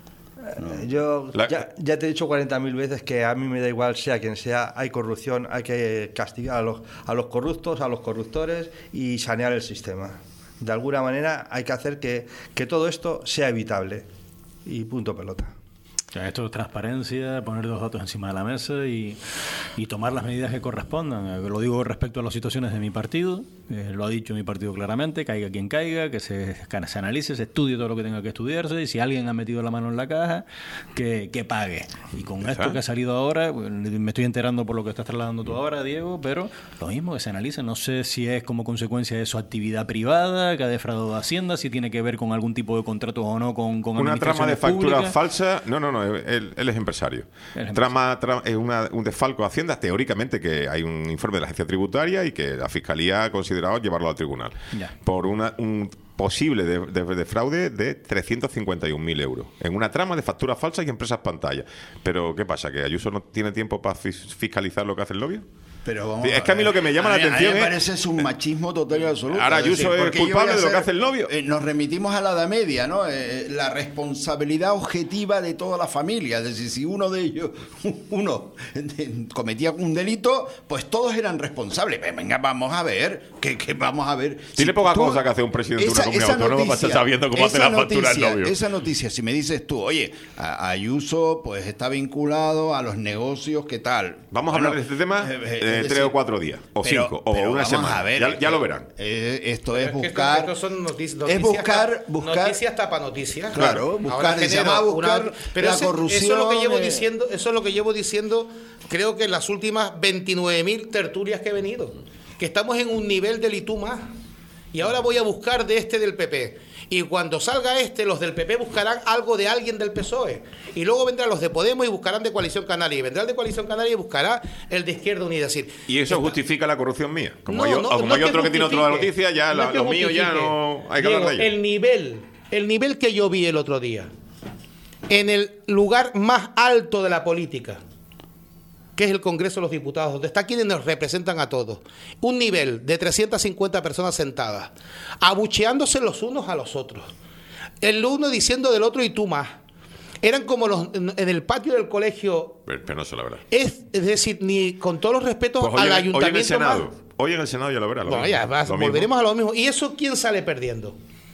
No. Yo la... ya, ya te he dicho cuarenta mil veces que a mí me da igual, sea quien sea, hay corrupción, hay que castigar a los, a los corruptos, a los corruptores y sanear el sistema. De alguna manera hay que hacer que, que todo esto sea evitable. Y punto pelota. O sea, esto es transparencia, poner los datos encima de la mesa y, y tomar las medidas que correspondan. Lo digo respecto a las situaciones de mi partido, eh, lo ha dicho mi partido claramente, caiga quien caiga, que se, que se analice, se estudie todo lo que tenga que estudiarse y si alguien ha metido la mano en la caja, que, que pague. Y con esto ¿sabes? Que ha salido ahora, me estoy enterando por lo que estás trasladando tú ahora, Diego, pero lo mismo, que se analice. No sé si es como consecuencia de su actividad privada, que ha defraudado Hacienda, si tiene que ver con algún tipo de contrato o no con, con una trama de facturas públicas. Falsas. No, no, no. Él, él es empresario. Es trama, trama es una, un desfalco de Hacienda, teóricamente que hay un informe de la agencia tributaria y que la Fiscalía ha considerado llevarlo al tribunal ya. por una, un posible de, de, de fraude de trescientos cincuenta y un mil euros en una trama de facturas falsas y empresas pantalla. Pero ¿qué pasa? ¿Que Ayuso no tiene tiempo para fiscalizar lo que hace el lobby? Pero vamos es que a mí lo que me llama a la mí, atención a mí me es... parece es un machismo total y absoluto. Ahora Ayuso es, decir, es culpable de lo que hace el novio. Eh, nos remitimos a la Edad Media, ¿no? Eh, la responsabilidad objetiva de toda la familia. Es decir, si uno de ellos, uno cometía un delito, pues todos eran responsables. Venga, vamos a ver, que, que vamos a ver. Tiene si poca tú, cosa que hace un presidente de una comunidad autónoma para estar sabiendo cómo hace la factura el novio. Esa noticia, si me dices tú, oye, a, a Ayuso pues está vinculado a los negocios, ¿qué tal? Vamos bueno, a hablar de este tema eh, eh, eh, tres o cuatro días. O pero, cinco, o una semana. Ver, ya, ya lo verán. Eh, esto es pero buscar. Es, que esto, son notici- noticias, es buscar, buscar. Noticias tapa noticias. Claro, buscar. Se llama buscar una, pero la ese, corrupción. Eso es lo que llevo eh, diciendo. Eso es lo que llevo diciendo. Creo que en las últimas veintinueve mil tertulias que he venido, que estamos en un nivel del Itú más. Y ahora voy a buscar de este del P P. Y cuando salga este, los del P P buscarán algo de alguien del P S O E. Y luego vendrán los de Podemos y buscarán de Coalición Canaria. Y vendrá el de Coalición Canaria y buscará el de Izquierda Unida. Es decir, ¿y eso esta... justifica la corrupción mía? Como no, hay, no, como no hay otro que tiene otra noticia, ya no la, los míos ya no hay que Diego, hablar de ellos. El nivel, el nivel que yo vi el otro día, en el lugar más alto de la política, que es el Congreso de los Diputados, donde está quienes nos representan a todos. Un nivel de trescientas cincuenta personas sentadas, abucheándose los unos a los otros. El uno diciendo del otro y tú más. Eran como los en, en el patio del colegio. Penoso, la verdad. Es, es decir, ni con todos los respetos pues al en, ayuntamiento. Hoy en el Senado, más. Hoy en el Senado ya lo verás. Bueno, ya, vas, volveremos mismo. a lo mismo. ¿Y eso quién sale perdiendo?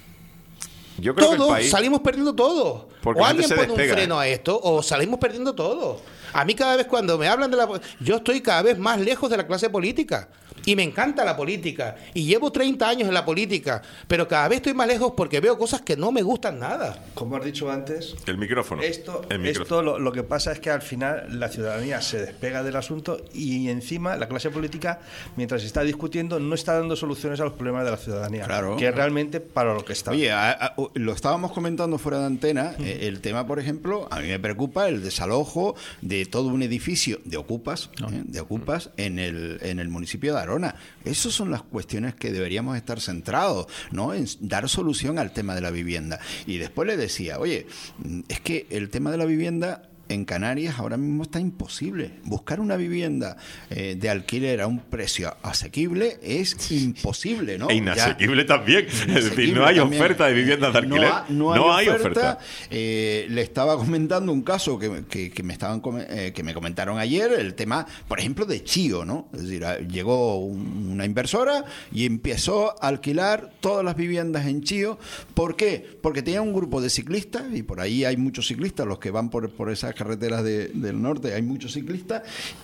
Yo creo todos que el país, salimos perdiendo todo. O alguien pone despega. un freno a esto, o salimos perdiendo todo. A mí cada vez cuando me hablan de la... Yo estoy cada vez más lejos de la clase política. Y me encanta la política. Y llevo treinta años en la política. Pero cada vez estoy más lejos porque veo cosas que no me gustan nada. Como has dicho antes, El micrófono. esto, El micrófono. esto lo, lo que pasa es que al final la ciudadanía se despega del asunto y encima la clase política, mientras está discutiendo, no está dando soluciones a los problemas de la ciudadanía. Claro. Que es realmente para lo que está. Oye, a- a- lo estábamos comentando fuera de antena, eh, el tema, por ejemplo, a mí me preocupa el desalojo de todo un edificio de ocupas, eh, de ocupas en el en el municipio de Arona. Esas son las cuestiones que deberíamos estar centrados, ¿no? En dar solución al tema de la vivienda. Y después le decía, oye, es que el tema de la vivienda en Canarias ahora mismo está imposible. Buscar una vivienda eh, de alquiler a un precio asequible es imposible, ¿no? E inasequible Ya- también. Es decir, Inasequible no hay también. oferta de viviendas de alquiler. No, ha- no hay, oferta. Eh, le estaba comentando un caso que, que, que me estaban come- eh, que me comentaron ayer, el tema, por ejemplo, de Chío, ¿no? Es decir, a- llegó un- una inversora y empezó a alquilar todas las viviendas en Chío. ¿Por qué? Porque tenía un grupo de ciclistas, y por ahí hay muchos ciclistas, los que van por, por esas carreteras de- del norte, hay muchos ciclistas,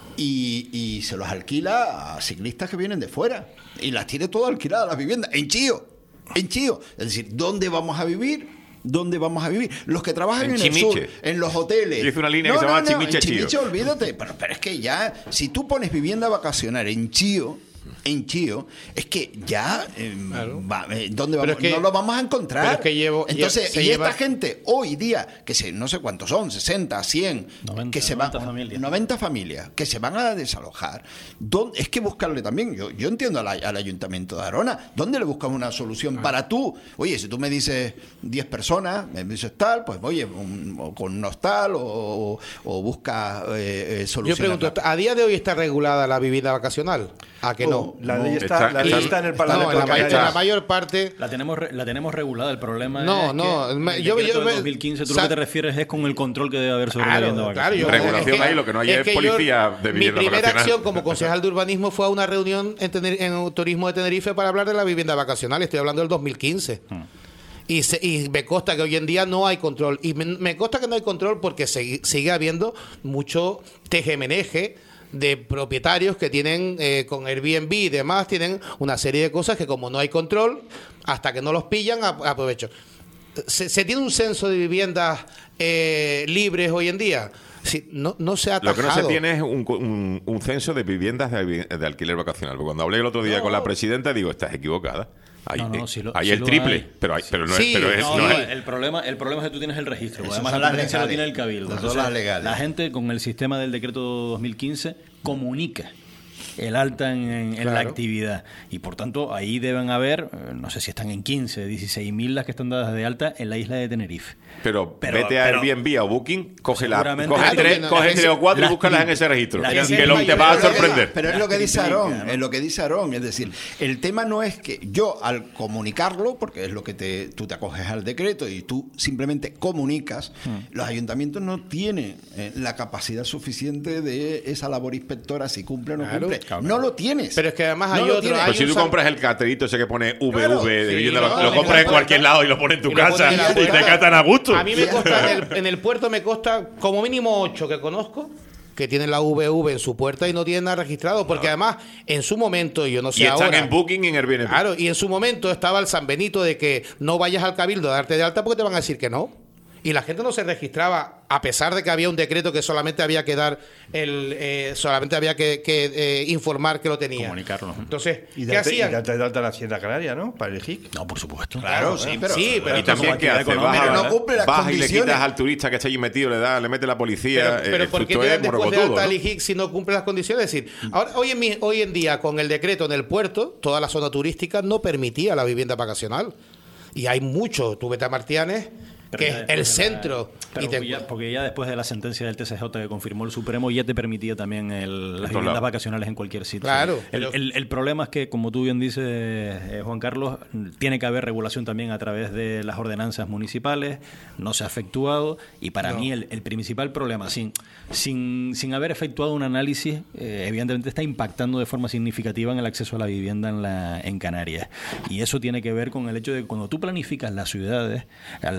y, y se los alquila a ciclistas que vienen de fuera. Y las tiene todas alquiladas las viviendas en Chío. En Chío. Es decir, ¿dónde vamos a vivir? ¿Dónde vamos a vivir? Los que trabajan En en, el sur, Chimiche. en los hoteles. Y hizo una línea que se llama Chimiche en Chío. Chimiche, olvídate. Pero, pero es que ya, si tú pones vivienda vacacional en Chío, en Chío, es que ya, eh, va, eh, ¿dónde Pero vamos? es que- no lo vamos a encontrar. pero es que llevo- Entonces, se y lleva- esta gente hoy día, que se, no sé cuántos son, sesenta, cien, noventa, que se van, noventa familias. noventa familias, que se van a desalojar. ¿Dónde- es que buscarle también, yo, yo entiendo al, al Ayuntamiento de Arona, ¿dónde le buscamos una solución para tú? Oye, si tú me dices diez personas, me dices tal, pues oye, un- o con unos tal, o, o, o busca eh, eh, Yo soluciones. pregunto, rápidas. ¿a día de hoy está regulada la vivienda vacacional? ¿A que no? Oh, La no. ley está, Está- la ley está- está en el está- Parlamento No, en la, de mayor, en Canarias. la mayor parte... La tenemos, re- la tenemos regulada. El problema No, es no, que me- el yo- decreto yo- del dos mil quince, tú sa- lo que te refieres es con el control que debe haber sobre la Claro, vivienda claro, yo- vacacional. Regulación es que- ahí, lo que no hay es que policía yo- de Mi vivienda primera vacacional. acción como concejal de urbanismo fue a una reunión en, Tener- en Turismo de Tenerife para hablar de la vivienda vacacional. Estoy hablando del dos mil quince. Y, se- y me consta que hoy en día no hay control. Y me, me consta que no hay control porque se- sigue habiendo mucho tejemeneje de propietarios que tienen eh, con Airbnb y demás, tienen una serie de cosas que como no hay control, hasta que no los pillan, ap- aprovecho. ¿Se, se tiene un censo de viviendas eh, libres hoy en día? Sí, no, no se ha Lo que no se atajado. tiene es un, un- un censo de viviendas de, vi- de alquiler vacacional. Porque cuando hablé el otro día No. con la presidenta, digo, estás equivocada. Hay, No, no, eh, sí lo- hay sí el lo triple, hay. pero, hay, pero no Sí, es... Pero es No, no no, es- el problema, el problema es que tú tienes el registro. Esas Además, son la las agencia lo legales. tiene el cabildo. Esas son Entonces, las legales. la gente con el sistema del decreto dos mil quince comunica el alta en, en- en la Claro. actividad. Y por tanto, ahí deben haber, eh, no sé si están en quince, dieciséis mil las que están dadas de alta en la isla de Tenerife. Pero, Pero- vete a pero- Airbnb o Booking, coge, la, Seguramente- coge, Claro, tres, que no, coge la tres o cuatro y las búscalas en tri- ese registro. las Que, tri- que lo, te mayor- vas a Pero es lo que- sorprender. Pero es lo que dice Triplica, Aarón, ¿no? es lo que dice Aarón, es decir, el tema no es que yo al comunicarlo, porque es lo que te, tú te acoges al decreto y tú simplemente comunicas, los ayuntamientos no tienen eh, la capacidad suficiente de esa labor inspectora si cumple o no Claro, cumple. claro. No lo tienes. Pero es que además No hay lo otro, tienes. hay Pues si un tú sal- compras el carterito ese que pone V V Claro, de sí, vivienda, no, lo, no, lo no, compras en no, cualquier no, lado y lo pones en tu y lo casa pones en la y te puerta. catan a gusto. A mí me consta, en el, en el puerto me consta como mínimo ocho que conozco que tienen la V V en su puerta y no tienen nada registrado, porque además en su momento, y yo no sé Y están ahora, en Booking y en Airbnb. claro, y en su momento estaba el San Benito de que no vayas al cabildo a darte de alta porque te van a decir que no. Y la gente no se registraba, a pesar de que había un decreto que solamente había que dar el, eh, solamente había que, que, eh, informar que lo tenía. Comunicarlo. Entonces, Y ¿qué darte, y hacían? darte de alta la Hacienda Canaria, ¿no? Para el H I C. No, por supuesto. Claro, sí, pero, Sí, pero y esto también, como ¿qué actividad haces? económica, Vas, pero a- no cumple las vas y le condiciones. quitas al turista que está allí metido, le da, le mete la policía. Pero, pero eh, ¿por qué esto te es dan después de morrocotudo, alta ¿no? al I J I C si no cumple las condiciones? Es decir, ahora, hoy, en mi- hoy en día, con el decreto en el puerto, toda la zona turística no permitía la vivienda vacacional. Y hay mucho. Tú vete a Martianes, Pero que ya es después el de la- centro. pero y te- ya- porque ya después de la sentencia del T C J que confirmó el Supremo, ya te permitía también el- las todos viviendas lados. vacacionales en cualquier sitio. Claro, El, pero- el- el problema es que, como tú bien dices, eh, Juan Carlos, tiene que haber regulación también a través de las ordenanzas municipales, no se ha efectuado, y para mí el, el principal problema, sin, sin, sin haber efectuado un análisis, eh, evidentemente está impactando de forma significativa en el acceso a la vivienda en, la, en Canarias. Y eso tiene que ver con el hecho de que cuando tú planificas las ciudades, al, al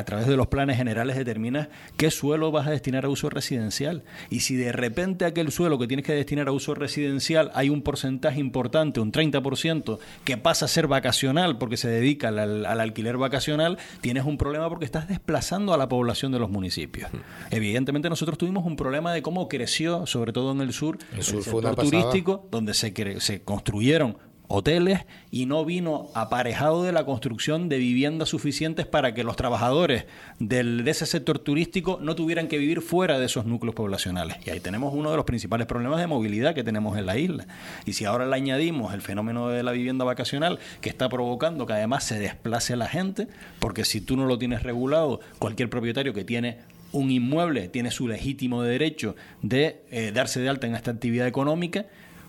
a través de los planes generales determinas qué suelo vas a destinar a uso residencial. Y si de repente aquel suelo que tienes que destinar a uso residencial hay un porcentaje importante, un treinta por ciento, que pasa a ser vacacional porque se dedica al, al, al alquiler vacacional, tienes un problema porque estás desplazando a la población de los municipios. Evidentemente nosotros tuvimos un problema de cómo creció, sobre todo en el sur, el, el sur sector turístico, donde se, cre- se construyeron hoteles y no vino aparejado de la construcción de viviendas suficientes para que los trabajadores del, de ese sector turístico no tuvieran que vivir fuera de esos núcleos poblacionales. Y ahí tenemos uno de los principales problemas de movilidad que tenemos en la isla. Y si ahora le añadimos el fenómeno de la vivienda vacacional, que está provocando que además se desplace a la gente, porque si tú no lo tienes regulado, cualquier propietario que tiene un inmueble tiene su legítimo derecho de eh, darse de alta en esta actividad económica.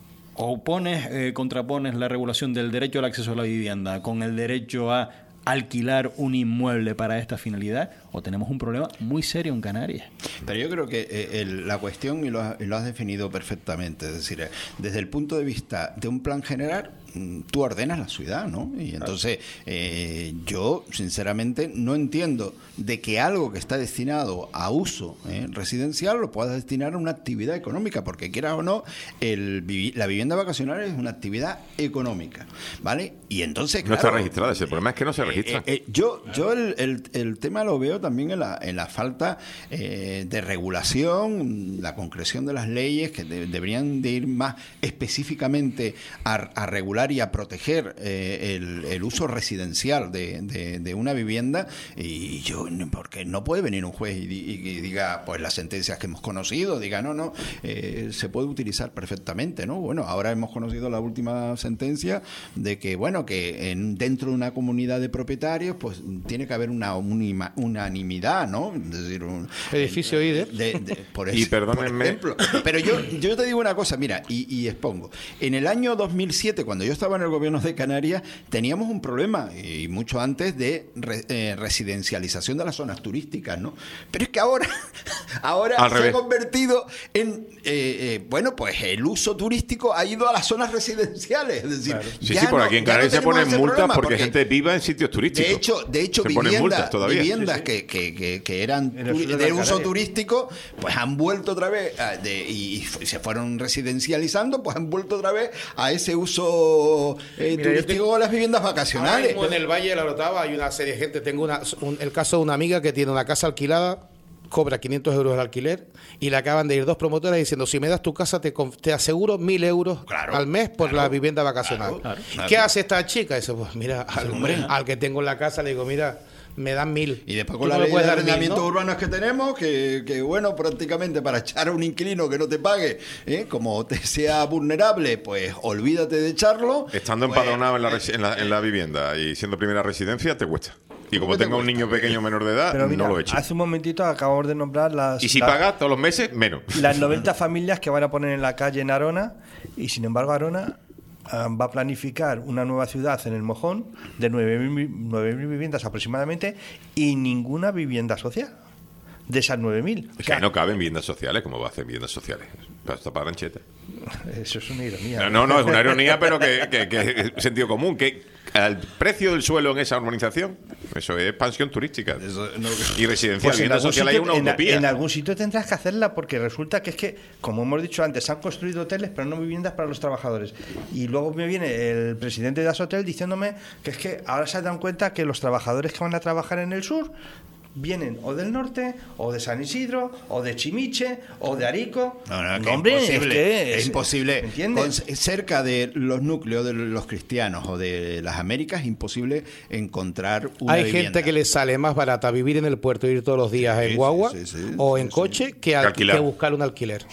O pones, eh, contrapones la regulación del derecho al acceso a la vivienda con el derecho a alquilar un inmueble para esta finalidad, o tenemos un problema muy serio en Canarias. Pero yo creo que eh, el, la cuestión, y lo, has, y lo has definido perfectamente, es decir, eh, desde el punto de vista de un plan general, tú ordenas la ciudad, ¿no? Y entonces eh, yo sinceramente no entiendo de que algo que está destinado a uso eh, residencial lo puedas destinar a una actividad económica, porque quieras o no, el vivi- la vivienda vacacional es una actividad económica, ¿vale? Y entonces, No claro, está registrada, ese problema es que no se registra. eh, eh, yo yo el, el, el tema lo veo también en la, en la falta eh, de regulación, la concreción de las leyes que de- deberían de ir más específicamente a, a regular y a proteger eh, el, el uso residencial de, de, de una vivienda. Y yo, porque no puede venir un juez y, y, y diga, pues las sentencias que hemos conocido, diga, no, no, eh, se puede utilizar perfectamente, ¿no? Bueno, ahora hemos conocido la última sentencia de que, bueno, que en, dentro de una comunidad de propietarios, pues tiene que haber una unima, unanimidad, ¿no? Es decir, un edificio I D E. de, de, por Y eso, perdónenme. por ejemplo. Pero yo, yo te digo una cosa, mira, y, y expongo. En el año dos mil siete, cuando yo estaba en el gobierno de Canarias, teníamos un problema, y mucho antes, de re, eh, residencialización de las zonas turísticas, ¿no? Pero es que ahora, ahora Al se revés. ha convertido en, eh, eh, bueno, pues el uso turístico ha ido a las zonas residenciales. Es decir, Sí, ya sí, por no- aquí en ya no Canarias se tenemos ponen ese multas problema, porque, gente viva en sitios turísticos. de hecho, de hecho se ponen viviendas, multas todavía. viviendas Sí, sí. Que, que, que, que eran En el turi- sur de de Gran uso Canaria. turístico, pues han vuelto otra vez a- de, y, y fu- se fueron residencializando, pues han vuelto otra vez a ese uso eh, Mira, yo turístico tengo- de las viviendas Ahora vacacionales. mismo en el Valle de la Orotava hay una serie de gente. Tengo una, un- el caso de una amiga que tiene una casa alquilada, cobra quinientos euros el alquiler y le acaban de ir dos promotores diciendo, si me das tu casa te, con- te aseguro mil euros Claro, al mes por la vivienda vacacional. claro, claro. ¿Qué hace esta chica? Dice, pues mira, al, hombre. al que tengo en la casa le digo, mira, me dan mil. Y después Tú con la no me ley de puedes dar mil, arrendamientos ¿no? urbanos que tenemos, que, que bueno, prácticamente para echar a un inquilino que no te pague, ¿eh? Como te sea vulnerable, pues olvídate de echarlo. Estando Pues, empadronado en la, resi- en, la, en la vivienda y siendo primera residencia, te cuesta. Y como ¿Cómo te tengo un cuesta? niño pequeño menor de edad, Pero mira, no lo he hecho. hace un momentito acabamos de nombrar las, Y si la- pagas todos los meses, menos. las noventa familias que van a poner en la calle en Arona, y sin embargo Arona ah, va a planificar una nueva ciudad en el Mojón de nueve mil viviendas aproximadamente y ninguna vivienda social de esas nueve mil. Es que ahí no caben viviendas sociales, ¿cómo va a hacer viviendas sociales? Para esto pagan cheta. Eso es una ironía. No, no, no, es una ironía, pero que, que, que es sentido común. Que el precio del suelo en esa urbanización, eso es expansión turística. Eso no- Y residencial, Pues en vivienda algún, social hay sitio, una en, utopía. en algún sitio tendrás que hacerla porque resulta que es que, como hemos dicho antes, se han construido hoteles pero no viviendas para los trabajadores. Y luego me viene el presidente de Asotel diciéndome que es que ahora se dan cuenta que los trabajadores que van a trabajar en el sur vienen o del norte, o de San Isidro, o de Chimiche, o de Arico. No, no, que hombre, es imposible. es, que Es imposible. ¿me entiendes? Con- cerca de los núcleos de los cristianos o de las Américas es imposible encontrar una Hay vivienda. gente que le sale más barata vivir en el puerto e ir todos los días Sí, en sí, guagua sí, sí, o sí, en sí. coche que, Que al- alquilar. que buscar un alquiler.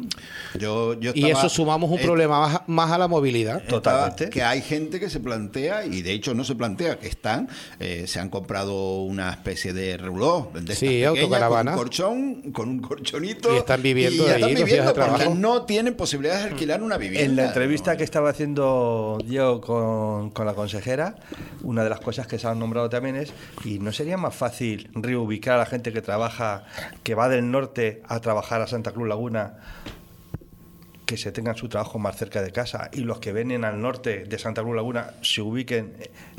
Yo, yo Y estaba- eso sumamos un eh, problema más, más a la movilidad. estaba- Totalmente. que hay gente que se plantea, y de hecho no se plantea, que están, eh, se han comprado una especie de reloj de estas Sí, pequeñas, autocaravana. con un colchón, con un colchonito. Y están viviendo y ya ahí están los días viviendo de porque trabajo. no tienen posibilidades de alquilar una vivienda. En la entrevista ¿no? que estaba haciendo yo con, con la consejera, una de las cosas que se han nombrado también es, ¿y no sería más fácil reubicar a la gente que trabaja, que va del norte a trabajar a Santa Cruz Laguna, que se tengan su trabajo más cerca de casa, y los que vienen al norte de Santa Cruz Laguna se ubiquen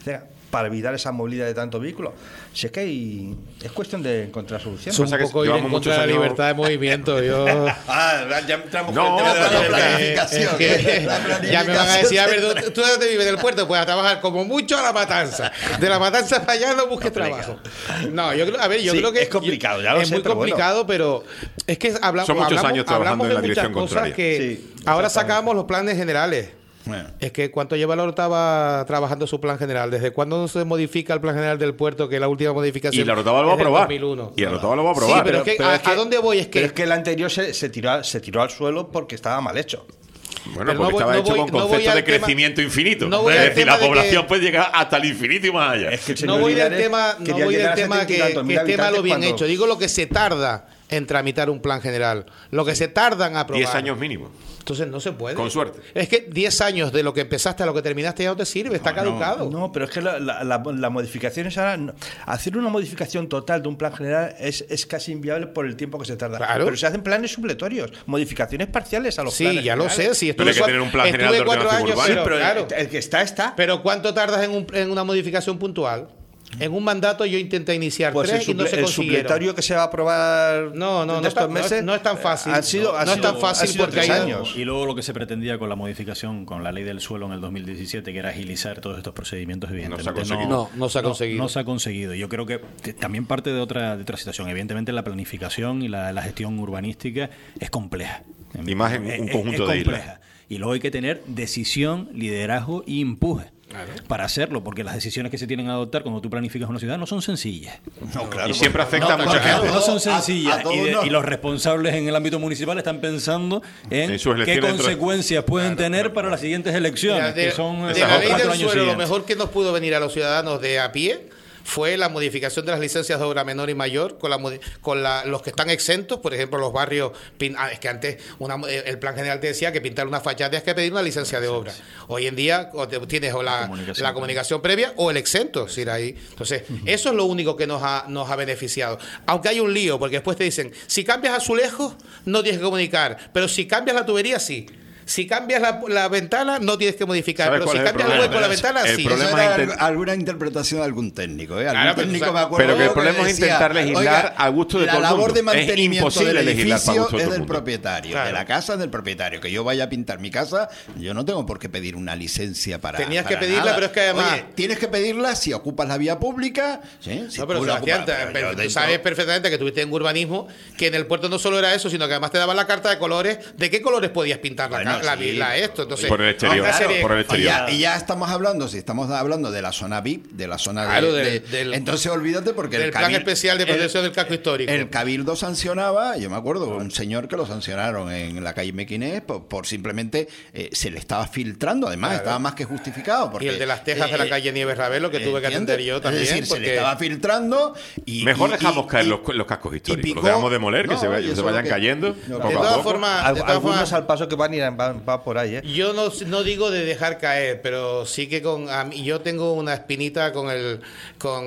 etcétera, para evitar esa movilidad de tantos vehículos. Si es que hay, es cuestión de encontrar soluciones. Es un poco ir en contra de la años... libertad de movimiento. Yo... ah, ya entramos no, con el tema de la pero planificación. Es que, la planificación. Ya me van a decir, a ver, ¿tú, ¿tú de dónde vives? ¿Del puerto? Pues a trabajar como mucho a La Matanza. De La Matanza para allá no busques trabajo. No, yo creo, a ver, yo sí, creo que es complicado, ya lo es sé, muy pero complicado, bueno. pero es que habla, Son muchos hablamos, años trabajando hablamos en la de muchas dirección cosas contraria. que Sí, ahora exactamente. sacamos los planes generales. Bueno. Es que ¿cuánto lleva la Orotava trabajando su plan general? ¿Desde cuándo no se modifica el plan general del puerto? Que la última modificación Y la Orotava lo va a es del aprobar. dos mil uno. Y la Orotava lo va a aprobar. Sí, pero, es que, pero a, es que- ¿a dónde voy? Es que Pero es que el anterior se, se, tiró, se tiró al suelo porque estaba mal hecho. Bueno, Pero porque no voy- estaba no hecho voy- con no voy conceptos al de tema- crecimiento infinito. no voy es al decir, tema la de que- población puede llegar hasta el infinito y más allá. Es que el No señor voy del Linares tema, no quería voy del llegar a tema setenta y que, tantos que mil esté malo habitantes bien cuando- hecho. Digo lo que se tarda en tramitar un plan general. Lo que se tardan a aprobar. Diez años mínimo. Entonces no se puede. Con suerte. Es que diez años de lo que empezaste a lo que terminaste ya no te sirve. Está caducado. No, pero es que la, la, la, la modificación es ahora. no- hacer una modificación total de un plan general es, es casi inviable por el tiempo que se tarda. Claro. Pero se hacen planes supletorios, modificaciones parciales a los Sí, planes. ya lo generales. sé. Sí, Pero hay que estuve tener un plan cua- general de estuve cuatro ordenación años, urbana. pero, Pero claro. el, el que está, está. Pero ¿cuánto tardas en, un- en una modificación puntual? En un mandato yo intenté iniciar Pues el, tres y no suple- se el consiguieron. supletorio que se va a aprobar No, no, de no, estos está- no es- meses no es tan fácil. Han sido, No han es sido- tan fácil han sido porque tres hay- años. Y luego lo que se pretendía con la modificación, con la ley del suelo en el dos mil diecisiete, que era agilizar todos estos procedimientos, evidentemente conseguido. No, no se ha conseguido. No se ha conseguido. Yo creo que t- también parte de otra, de otra situación. Evidentemente la planificación y la, la gestión urbanística es compleja. Y más en Es- un es- conjunto es de islas. compleja. Y luego hay que tener decisión, liderazgo y empuje. Para hacerlo, porque las decisiones que se tienen que adoptar cuando tú planificas una ciudad no son sencillas. No, claro, Y siempre porque- afecta a mucha claro, gente. No son a- sencillas. a todos y, de- no. y los responsables en el ámbito municipal están pensando en, En sus qué elecciones dentro de- consecuencias pueden tener para las siguientes elecciones, Mira, de, que son de eh, la los ley cuatro del años suelo, lo siguientes. mejor que nos pudo venir a los ciudadanos de a pie fue la modificación de las licencias de obra menor y mayor con, la, modi- con la- los que están exentos, por ejemplo, los barrios. pin- ah, es que antes una- el plan general te decía que pintar una fachada es que pedir una licencia de obra. Hoy en día o te- tienes o la, comunicación la comunicación previa o el exento. Es decir, ahí. Entonces, eso es lo único que nos ha, nos ha beneficiado. Aunque hay un lío, porque después te dicen, si cambias azulejos, no tienes que comunicar, pero si cambias la tubería, sí. Si cambias la, la ventana, no tienes que modificar. ¿Sabes Pero cuál si es el cambias el problema? hueco de la ventana, El sí. problema Eso era es intent- al- alguna interpretación de algún técnico, ¿eh? Algún Claro, pero técnico tú me sabes- acuerdo Pero que el que problema es decía, intentar legislar "Oiga, al gusto de la todo el labor mundo". de Es mantenimiento imposible del legislar para edificio gusto de es todo el del mundo. propietario, Claro. de la casa es del propietario. Que yo vaya a pintar mi casa, yo no tengo por qué pedir una licencia para Tenías que para pedirla, nada. pero es que además- Oye, tienes que pedirla si ocupas la vía pública. ¿sí? Si No, pero tú la Sebastián, ocupas, te- pero pero yo tú dentro- sabes perfectamente que tuviste en urbanismo que en el puerto no solo era eso, sino que además te daban la carta de colores de qué colores podías pintar la, Bueno, ca- la, sí, la esto. Entonces, Por el exterior, una serie- por el Y exterior. ya, y ya estamos hablando, si estamos hablando de la zona V I P, de la zona de- Claro, de, del- del- entonces olvídate porque del el plan cabil- especial de protección del casco histórico. El Cabildo sancionaba, yo me acuerdo, un señor que lo sancionaron en la calle Mequinés por, por simplemente eh, se le estaba filtrando, además Claro. estaba más que justificado. Porque, y el de las tejas eh, de la eh, calle Nieves Ravelo, que tuve que ¿entiendes? atender yo también. Es decir, se porque- le estaba filtrando y... Mejor y- dejamos y- caer y- los, los cascos históricos. picó- Los dejamos demoler, que No, se, y vayan- eso se es vayan lo que- cayendo. no, poco de de a todas poco. formas, Al- de todas algunos formas, al paso que van irán van, va por ahí, ¿eh? yo no, no digo de dejar caer, pero sí que con a mí- yo tengo una espinita con el con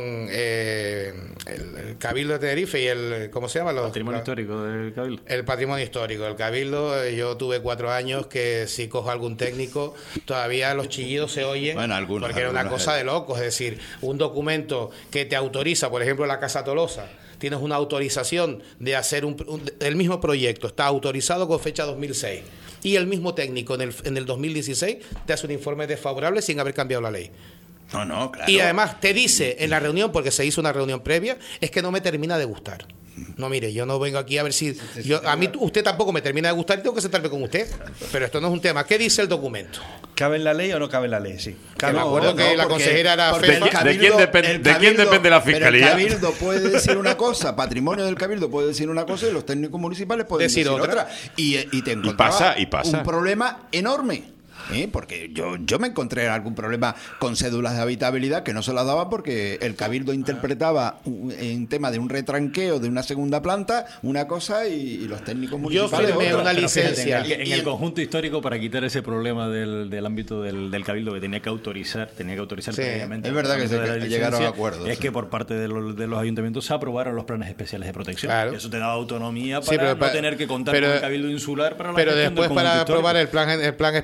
eh, el, el Cabildo de Tenerife y el ¿cómo se llama? Los, Patrimonio la- histórico del Cabildo. El patrimonio histórico, el Cabildo, eh, yo tuve cuatro años que si cojo algún técnico, todavía los chillidos se oyen, Bueno, algunos, porque era una algunos, cosa eh. de locos, es decir, un documento que te autoriza, por ejemplo, la Casa Tolosa, tienes una autorización de hacer un, un- el mismo proyecto, está autorizado con fecha dos mil seis, y el mismo técnico en el, en el dos mil dieciséis te hace un informe desfavorable sin haber cambiado la ley. No, no, claro. Y además te dice en la reunión, porque se hizo una reunión previa, es que no me termina de gustar. No, mire, yo no vengo aquí a ver si... Yo, a mí usted tampoco me termina de gustar y tengo que sentarme con usted. Pero esto no es un tema. ¿Qué dice el documento? ¿Cabe en la ley o no cabe en la ley? Sí. Que me No, acuerdo no, que la porque- consejera era porque Fefa. el ¿De quién depende- el de quién depende la pero fiscalía? el Cabildo puede decir una cosa, patrimonio del Cabildo puede decir una cosa y los técnicos municipales pueden Decir decir, otra. otra. Y, eh, y te encontraba pasa, y pasa. un problema enorme. ¿eh? Porque yo, yo me encontré algún problema con cédulas de habitabilidad que no se las daba porque el Cabildo interpretaba un- en tema de un retranqueo de una segunda planta una cosa y, y los técnicos Yo municipales firmé otra. una Pero fíjate, licencia. En el, en Y- el y- conjunto histórico, para quitar ese problema del, del ámbito del, del Cabildo que tenía que autorizar, tenía que autorizar Sí, previamente. es verdad que el se- trámite de la llegaron a licencia, acuerdos, Es sí. que por parte de los, de los ayuntamientos se aprobaron los planes especiales de protección. Claro. Eso te da autonomía para Sí, pero no pa- tener que contar pero- con el Cabildo insular para la Pero gestión después del para conjunto aprobar el histórico. plan, el plan El plan especial,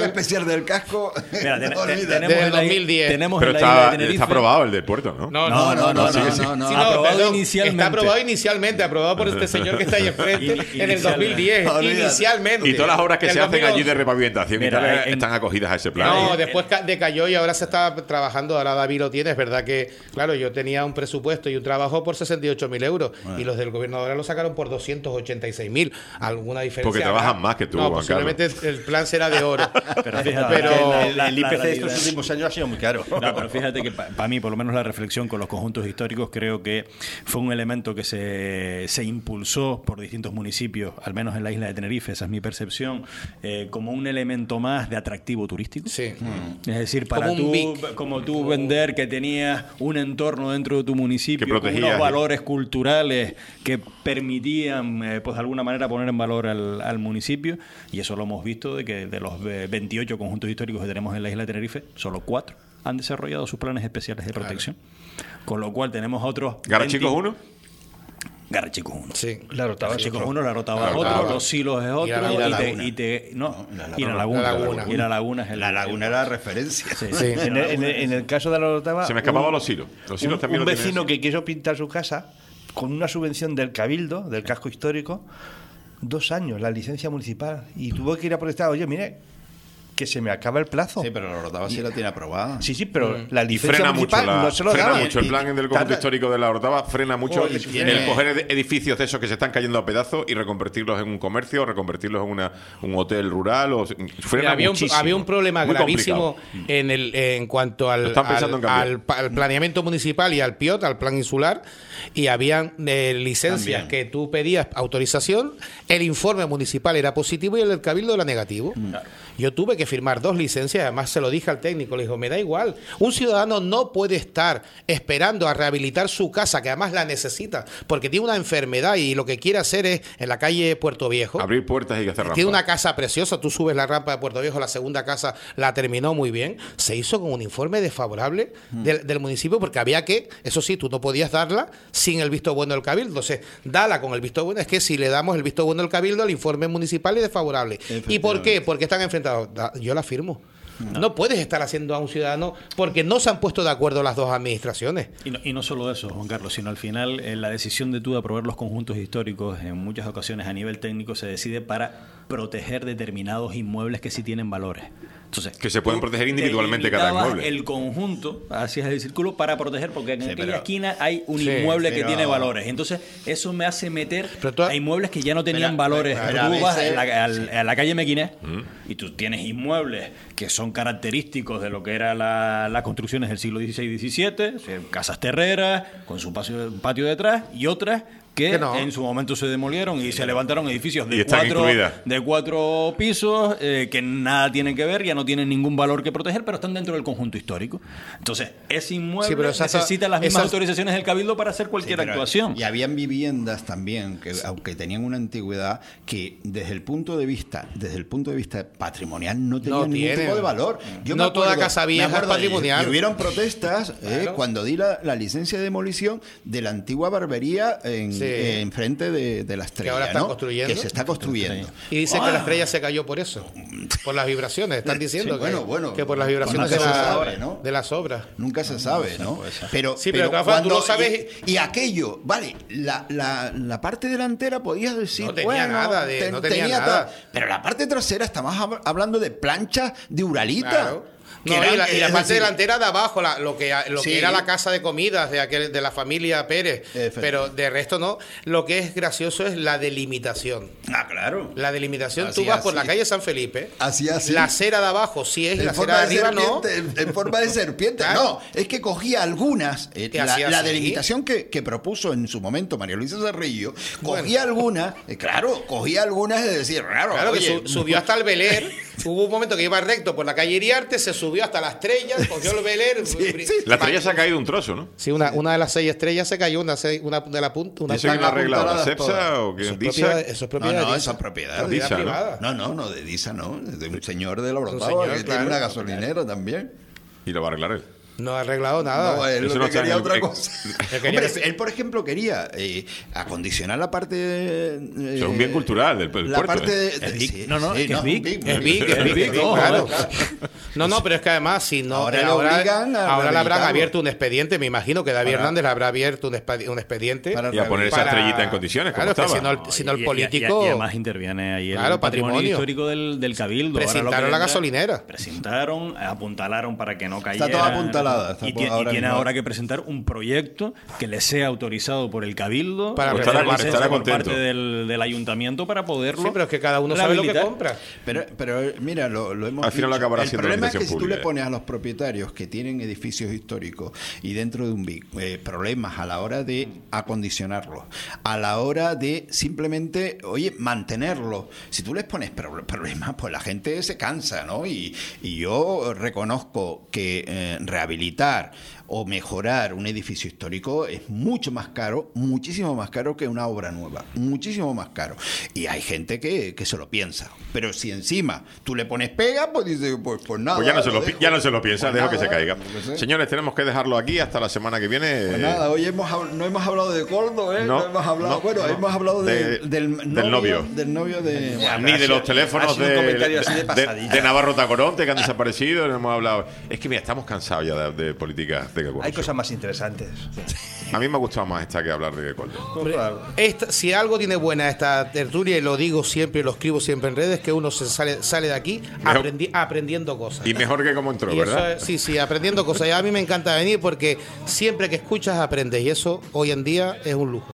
especial del casco. Mira, ten- no ten- olvides. tenemos Desde en la- dos mil diez. tenemos Pero en la isla de está, Tenerife- está aprobado el del puerto, ¿no? No, No, no, no, sí, no, sí, no. no. Sí, Aprobado perdón, inicialmente. Está aprobado inicialmente, aprobado por este señor que está ahí enfrente In- en el dos mil diez. Olvídate. Inicialmente. Y todas las obras que En se el hacen allí de dos mil once. repavimentación y Mira, tal en- están acogidas a ese plan. No, ¿eh? después ca- decayó y ahora se está trabajando. Ahora David lo tiene. Es verdad que, claro, yo tenía un presupuesto y un trabajo por sesenta y ocho mil euros y los del gobierno ahora lo sacaron por doscientos ochenta y seis mil. ¿Alguna diferencia? Porque habrá? trabajan más que tú, No, Juan posiblemente el plan será de oro. Pero fíjate, Pero- que el, la- el la I P C de estos realidad- últimos años ha sido muy caro. No, pero fíjate que para mí, por lo menos la reflexión con los conjuntos históricos, creo que fue un elemento que se, se impulsó por distintos municipios, al menos en la isla de Tenerife, esa es mi percepción, eh, como un elemento más de atractivo turístico. Sí. Es decir, para Como un tú, Vic. como tú vender que tenías un entorno dentro de tu municipio Que con protegías. unos valores culturales que permitían, eh, pues de alguna manera, poner en valor al, al municipio, y eso lo hemos visto de que de los eh, veintiocho conjuntos históricos que tenemos en la isla de Tenerife, solo cuatro han desarrollado sus planes especiales de protección. Con lo cual tenemos otros... ¿Garachicos veinte uno? Garachicos uno. Sí. La Rotava es Chicos, otro. uno, la Rotava La es otro, Rotava. los Silos es otro, Y la- y, y la te, Laguna. y te- no, No, la y la Laguna. Laguna, La Laguna. y la Laguna es el, La Laguna era referencia. Sí, Sí. En el, en el- en el caso de la Rotava, Se me escapaban un- los silos. Los silos un, también un lo tienen vecino así. que quiso pintar su casa con una subvención del Cabildo, del casco histórico, dos años, la licencia municipal, y tuvo que ir a protestar, oye, mire, que se me acaba el plazo. Sí, pero la Rotava sí la tiene aprobada. Sí, sí, pero Mm. la Y licencia frena mucho, municipal la, no se lo frena daba. mucho el Y- plan del conjunto tarda- histórico de la Orotava, frena mucho Joder, el tiene- coger ed- edificios de esos que se están cayendo a pedazos y reconvertirlos en un comercio, reconvertirlos en una, un hotel rural. O, frena Mira, había, un, muchísimo. había un problema Muy gravísimo complicado. en el en cuanto al, Están pensando al, en cambiar. al pa- al planeamiento municipal y al P I O T, al plan insular, y habían eh, licencias También. que tú pedías autorización, el informe municipal era positivo y el del Cabildo era negativo. Yo tuve que firmar dos licencias, además se lo dije al técnico, le dijo, me da igual, un ciudadano no puede estar esperando a rehabilitar su casa, que además la necesita, porque tiene una enfermedad y lo que quiere hacer es, en la calle Puerto Viejo, Abrir puertas y hacer rampas. tiene una casa preciosa, tú subes la rampa de Puerto Viejo, la segunda casa la terminó muy bien, se hizo con un informe desfavorable del, del municipio porque había que, eso sí, tú no podías darla sin el visto bueno del Cabildo, entonces dala con el visto bueno, es que si le damos el visto bueno del Cabildo, el informe municipal es desfavorable. ¿Y por qué? Porque están enfrentados. Da- Yo la firmo. No. puedes estar haciendo a un ciudadano porque no se han puesto de acuerdo las dos administraciones. Y no, y no solo eso, Juan Carlos, sino al final eh, la decisión de tú de aprobar los conjuntos históricos en muchas ocasiones a nivel técnico se decide para proteger determinados inmuebles que sí tienen valores. Entonces, Que se pueden tú proteger individualmente cada delimitabas inmueble. el conjunto, hacías el círculo para proteger, porque en Sí, aquella pero- esquina hay un Sí, inmueble que pero- tiene valores. Entonces, eso me hace meter Pero tú- a inmuebles que ya no tenían Pero- valores. pero- Tú pero a vas veces- en la, al- a la calle Mequinés y tú tienes inmuebles que son característicos de lo que eran la- las construcciones del siglo dieciséis y diecisiete, o sea, casas terreras, con su patio, patio detrás, y otras que Que no. en su momento se demolieron y se levantaron edificios Y de están cuatro, incluidas. de cuatro pisos eh, que nada tienen que ver, ya no tienen ningún valor que proteger, pero están dentro del conjunto histórico. Entonces, ese inmueble Sí, pero esas- necesita las mismas esas- autorizaciones del Cabildo para hacer Sí, cualquier pero- actuación. Y habían viviendas también que, aunque tenían una antigüedad, que desde el punto de vista, desde el punto de vista patrimonial, no tenían No ningún tienen. tipo de valor. Yo No me toda acuerdo- casa me vieja es acuerdo, patrimonial. Y, y hubieron protestas eh, Claro. cuando di la, la licencia de demolición de la antigua barbería en, Sí. en frente de, de la Estrella, ahora están ¿no? construyendo. Que se está construyendo. Y dicen que Ah. la estrella se cayó por eso, por las vibraciones. Están diciendo Sí, que, bueno, bueno. que por las vibraciones Nunca de, se la- sabe, ¿no? de las obras. Nunca se sabe, ¿no? Pero, Sí, pero de todas formas, tú cuando- lo sabes- Y, y aquello, vale, la, la, la parte delantera podías decir, No tenía bueno, nada de- ten- no tenía nada. tal, pero la parte trasera estamos hab- hablando de planchas de Uralita. Claro. que No, eran- y la, y la es parte decir, delantera de abajo, la- lo, que, lo Sí. que era la casa de comidas de, aquel, de la familia Pérez. Efectivamente. Pero de resto no. Lo que es gracioso es la delimitación. Ah, claro. La delimitación, Así, tú vas por así. la calle San Felipe. Así, así. La acera de abajo sí es, y la En forma acera de de arriba no. serpiente, en- en forma de serpiente. Claro. No, es que cogía algunas. eh, Y la, hacía la así. delimitación que, que propuso en su momento María Luisa Cerrillo, Bueno. cogía algunas, eh, claro, cogía algunas de decir, claro, Claro, oye, que su- subió hasta el Beler. Hubo un momento que iba recto por la calle Iriarte, se subió hasta la estrella, cogió el Beler. bri- sí. La estrella se ha caído un trozo, ¿no? Sí, una, una de las seis estrellas se cayó, una, se- una de la punta. Una ¿Y eso quién lo ha están arreglado? ¿La apuntadas CEPSA todas. o qué? Eso es ¿Disa? propiedad, eso es No, propiedad no, de esa Disa. es propiedad. Propiedad Disa, ¿no? privada. No, no, no, de Disa no, de un señor de la Un Orotava señor, que tiene claro. una gasolinera también. Y lo va a arreglar él. No ha arreglado nada. No, él Eso lo no que está quería en el- otra en- cosa. Él quería Hombre, que- él, por ejemplo, quería eh, acondicionar la parte... eh, Es un bien cultural del, del la puerto. parte ¿eh? de, Es de- big. sí, No, no, sí, es que es big. big, Es muy big, es muy big, big, es big, no, claro. claro. No, no, pero es que además, si no, Ahora eh, le ahora, obligan a ahora le habrán rehabilitarlo. abierto un expediente, me imagino que David Para- Hernández le habrá abierto un, expedi- un expediente. Para Y a poner esa para- estrellita en condiciones, como Claro, que estaba. si no, el- si no el Y- y- político... Y, y además interviene ahí Claro, el patrimonio, patrimonio. histórico del, del Cabildo. Ahora lo Presentaron que la vendrá- gasolinera. Presentaron, apuntalaron para que no cayera. toda apuntalada, está y, por- tie- y ahora tiene mismo. ahora que presentar un proyecto que le sea autorizado por el Cabildo. Para o Estará- estará licencia estará por contento. parte del, del ayuntamiento para poderlo. Sí, pero es que cada uno sabe lo que rehabilitar. compra. Pero, pero eh, mira, lo, lo hemos Al final dicho. acabará El siendo problema es que organización si tú le pública. pones a los propietarios que tienen edificios históricos y dentro de un B I C eh, problemas a la hora de acondicionarlos, a la hora de simplemente, oye, mantenerlos. Si tú les pones pro- problemas, pues la gente se cansa, ¿no? Y, y yo reconozco que eh, rehabilitar o mejorar un edificio histórico es mucho más caro, muchísimo más caro que una obra nueva, muchísimo más caro. Y hay gente que, que se lo piensa. Pero si encima tú le pones pega, pues dice, pues, pues nada. Pues ya no, se lo, pi- dejo. ya no se lo piensa, Pues dejo nada, que se caiga. yo qué sé. Señores, tenemos que dejarlo aquí hasta la semana que viene. Pues nada, hoy hemos, hab- no hemos hablado de Coldo, ¿eh? No, No, hemos hablado, no, bueno, no. hemos hablado de- De- del, del novio. Del novio de... Ni de los teléfonos Ha sido un de, comentario así de de- pasadilla. de Navarro Tacoronte que han desaparecido, no hemos hablado. Es que mira, estamos cansados ya de, de política de corrupción. Hay cosas más interesantes. A mí me ha gustado más esta que hablar de Coldo. Hombre, Claro. esta- si algo tiene buena esta tertulia, y lo digo siempre y lo escribo siempre en redes, que uno se sale, sale de aquí aprendi- aprendiendo cosas. Y mejor que como entró, Y eso ¿verdad? es- sí, sí, aprendiendo cosas. Y a mí me encanta venir porque siempre que escuchas aprendes y eso hoy en día es un lujo.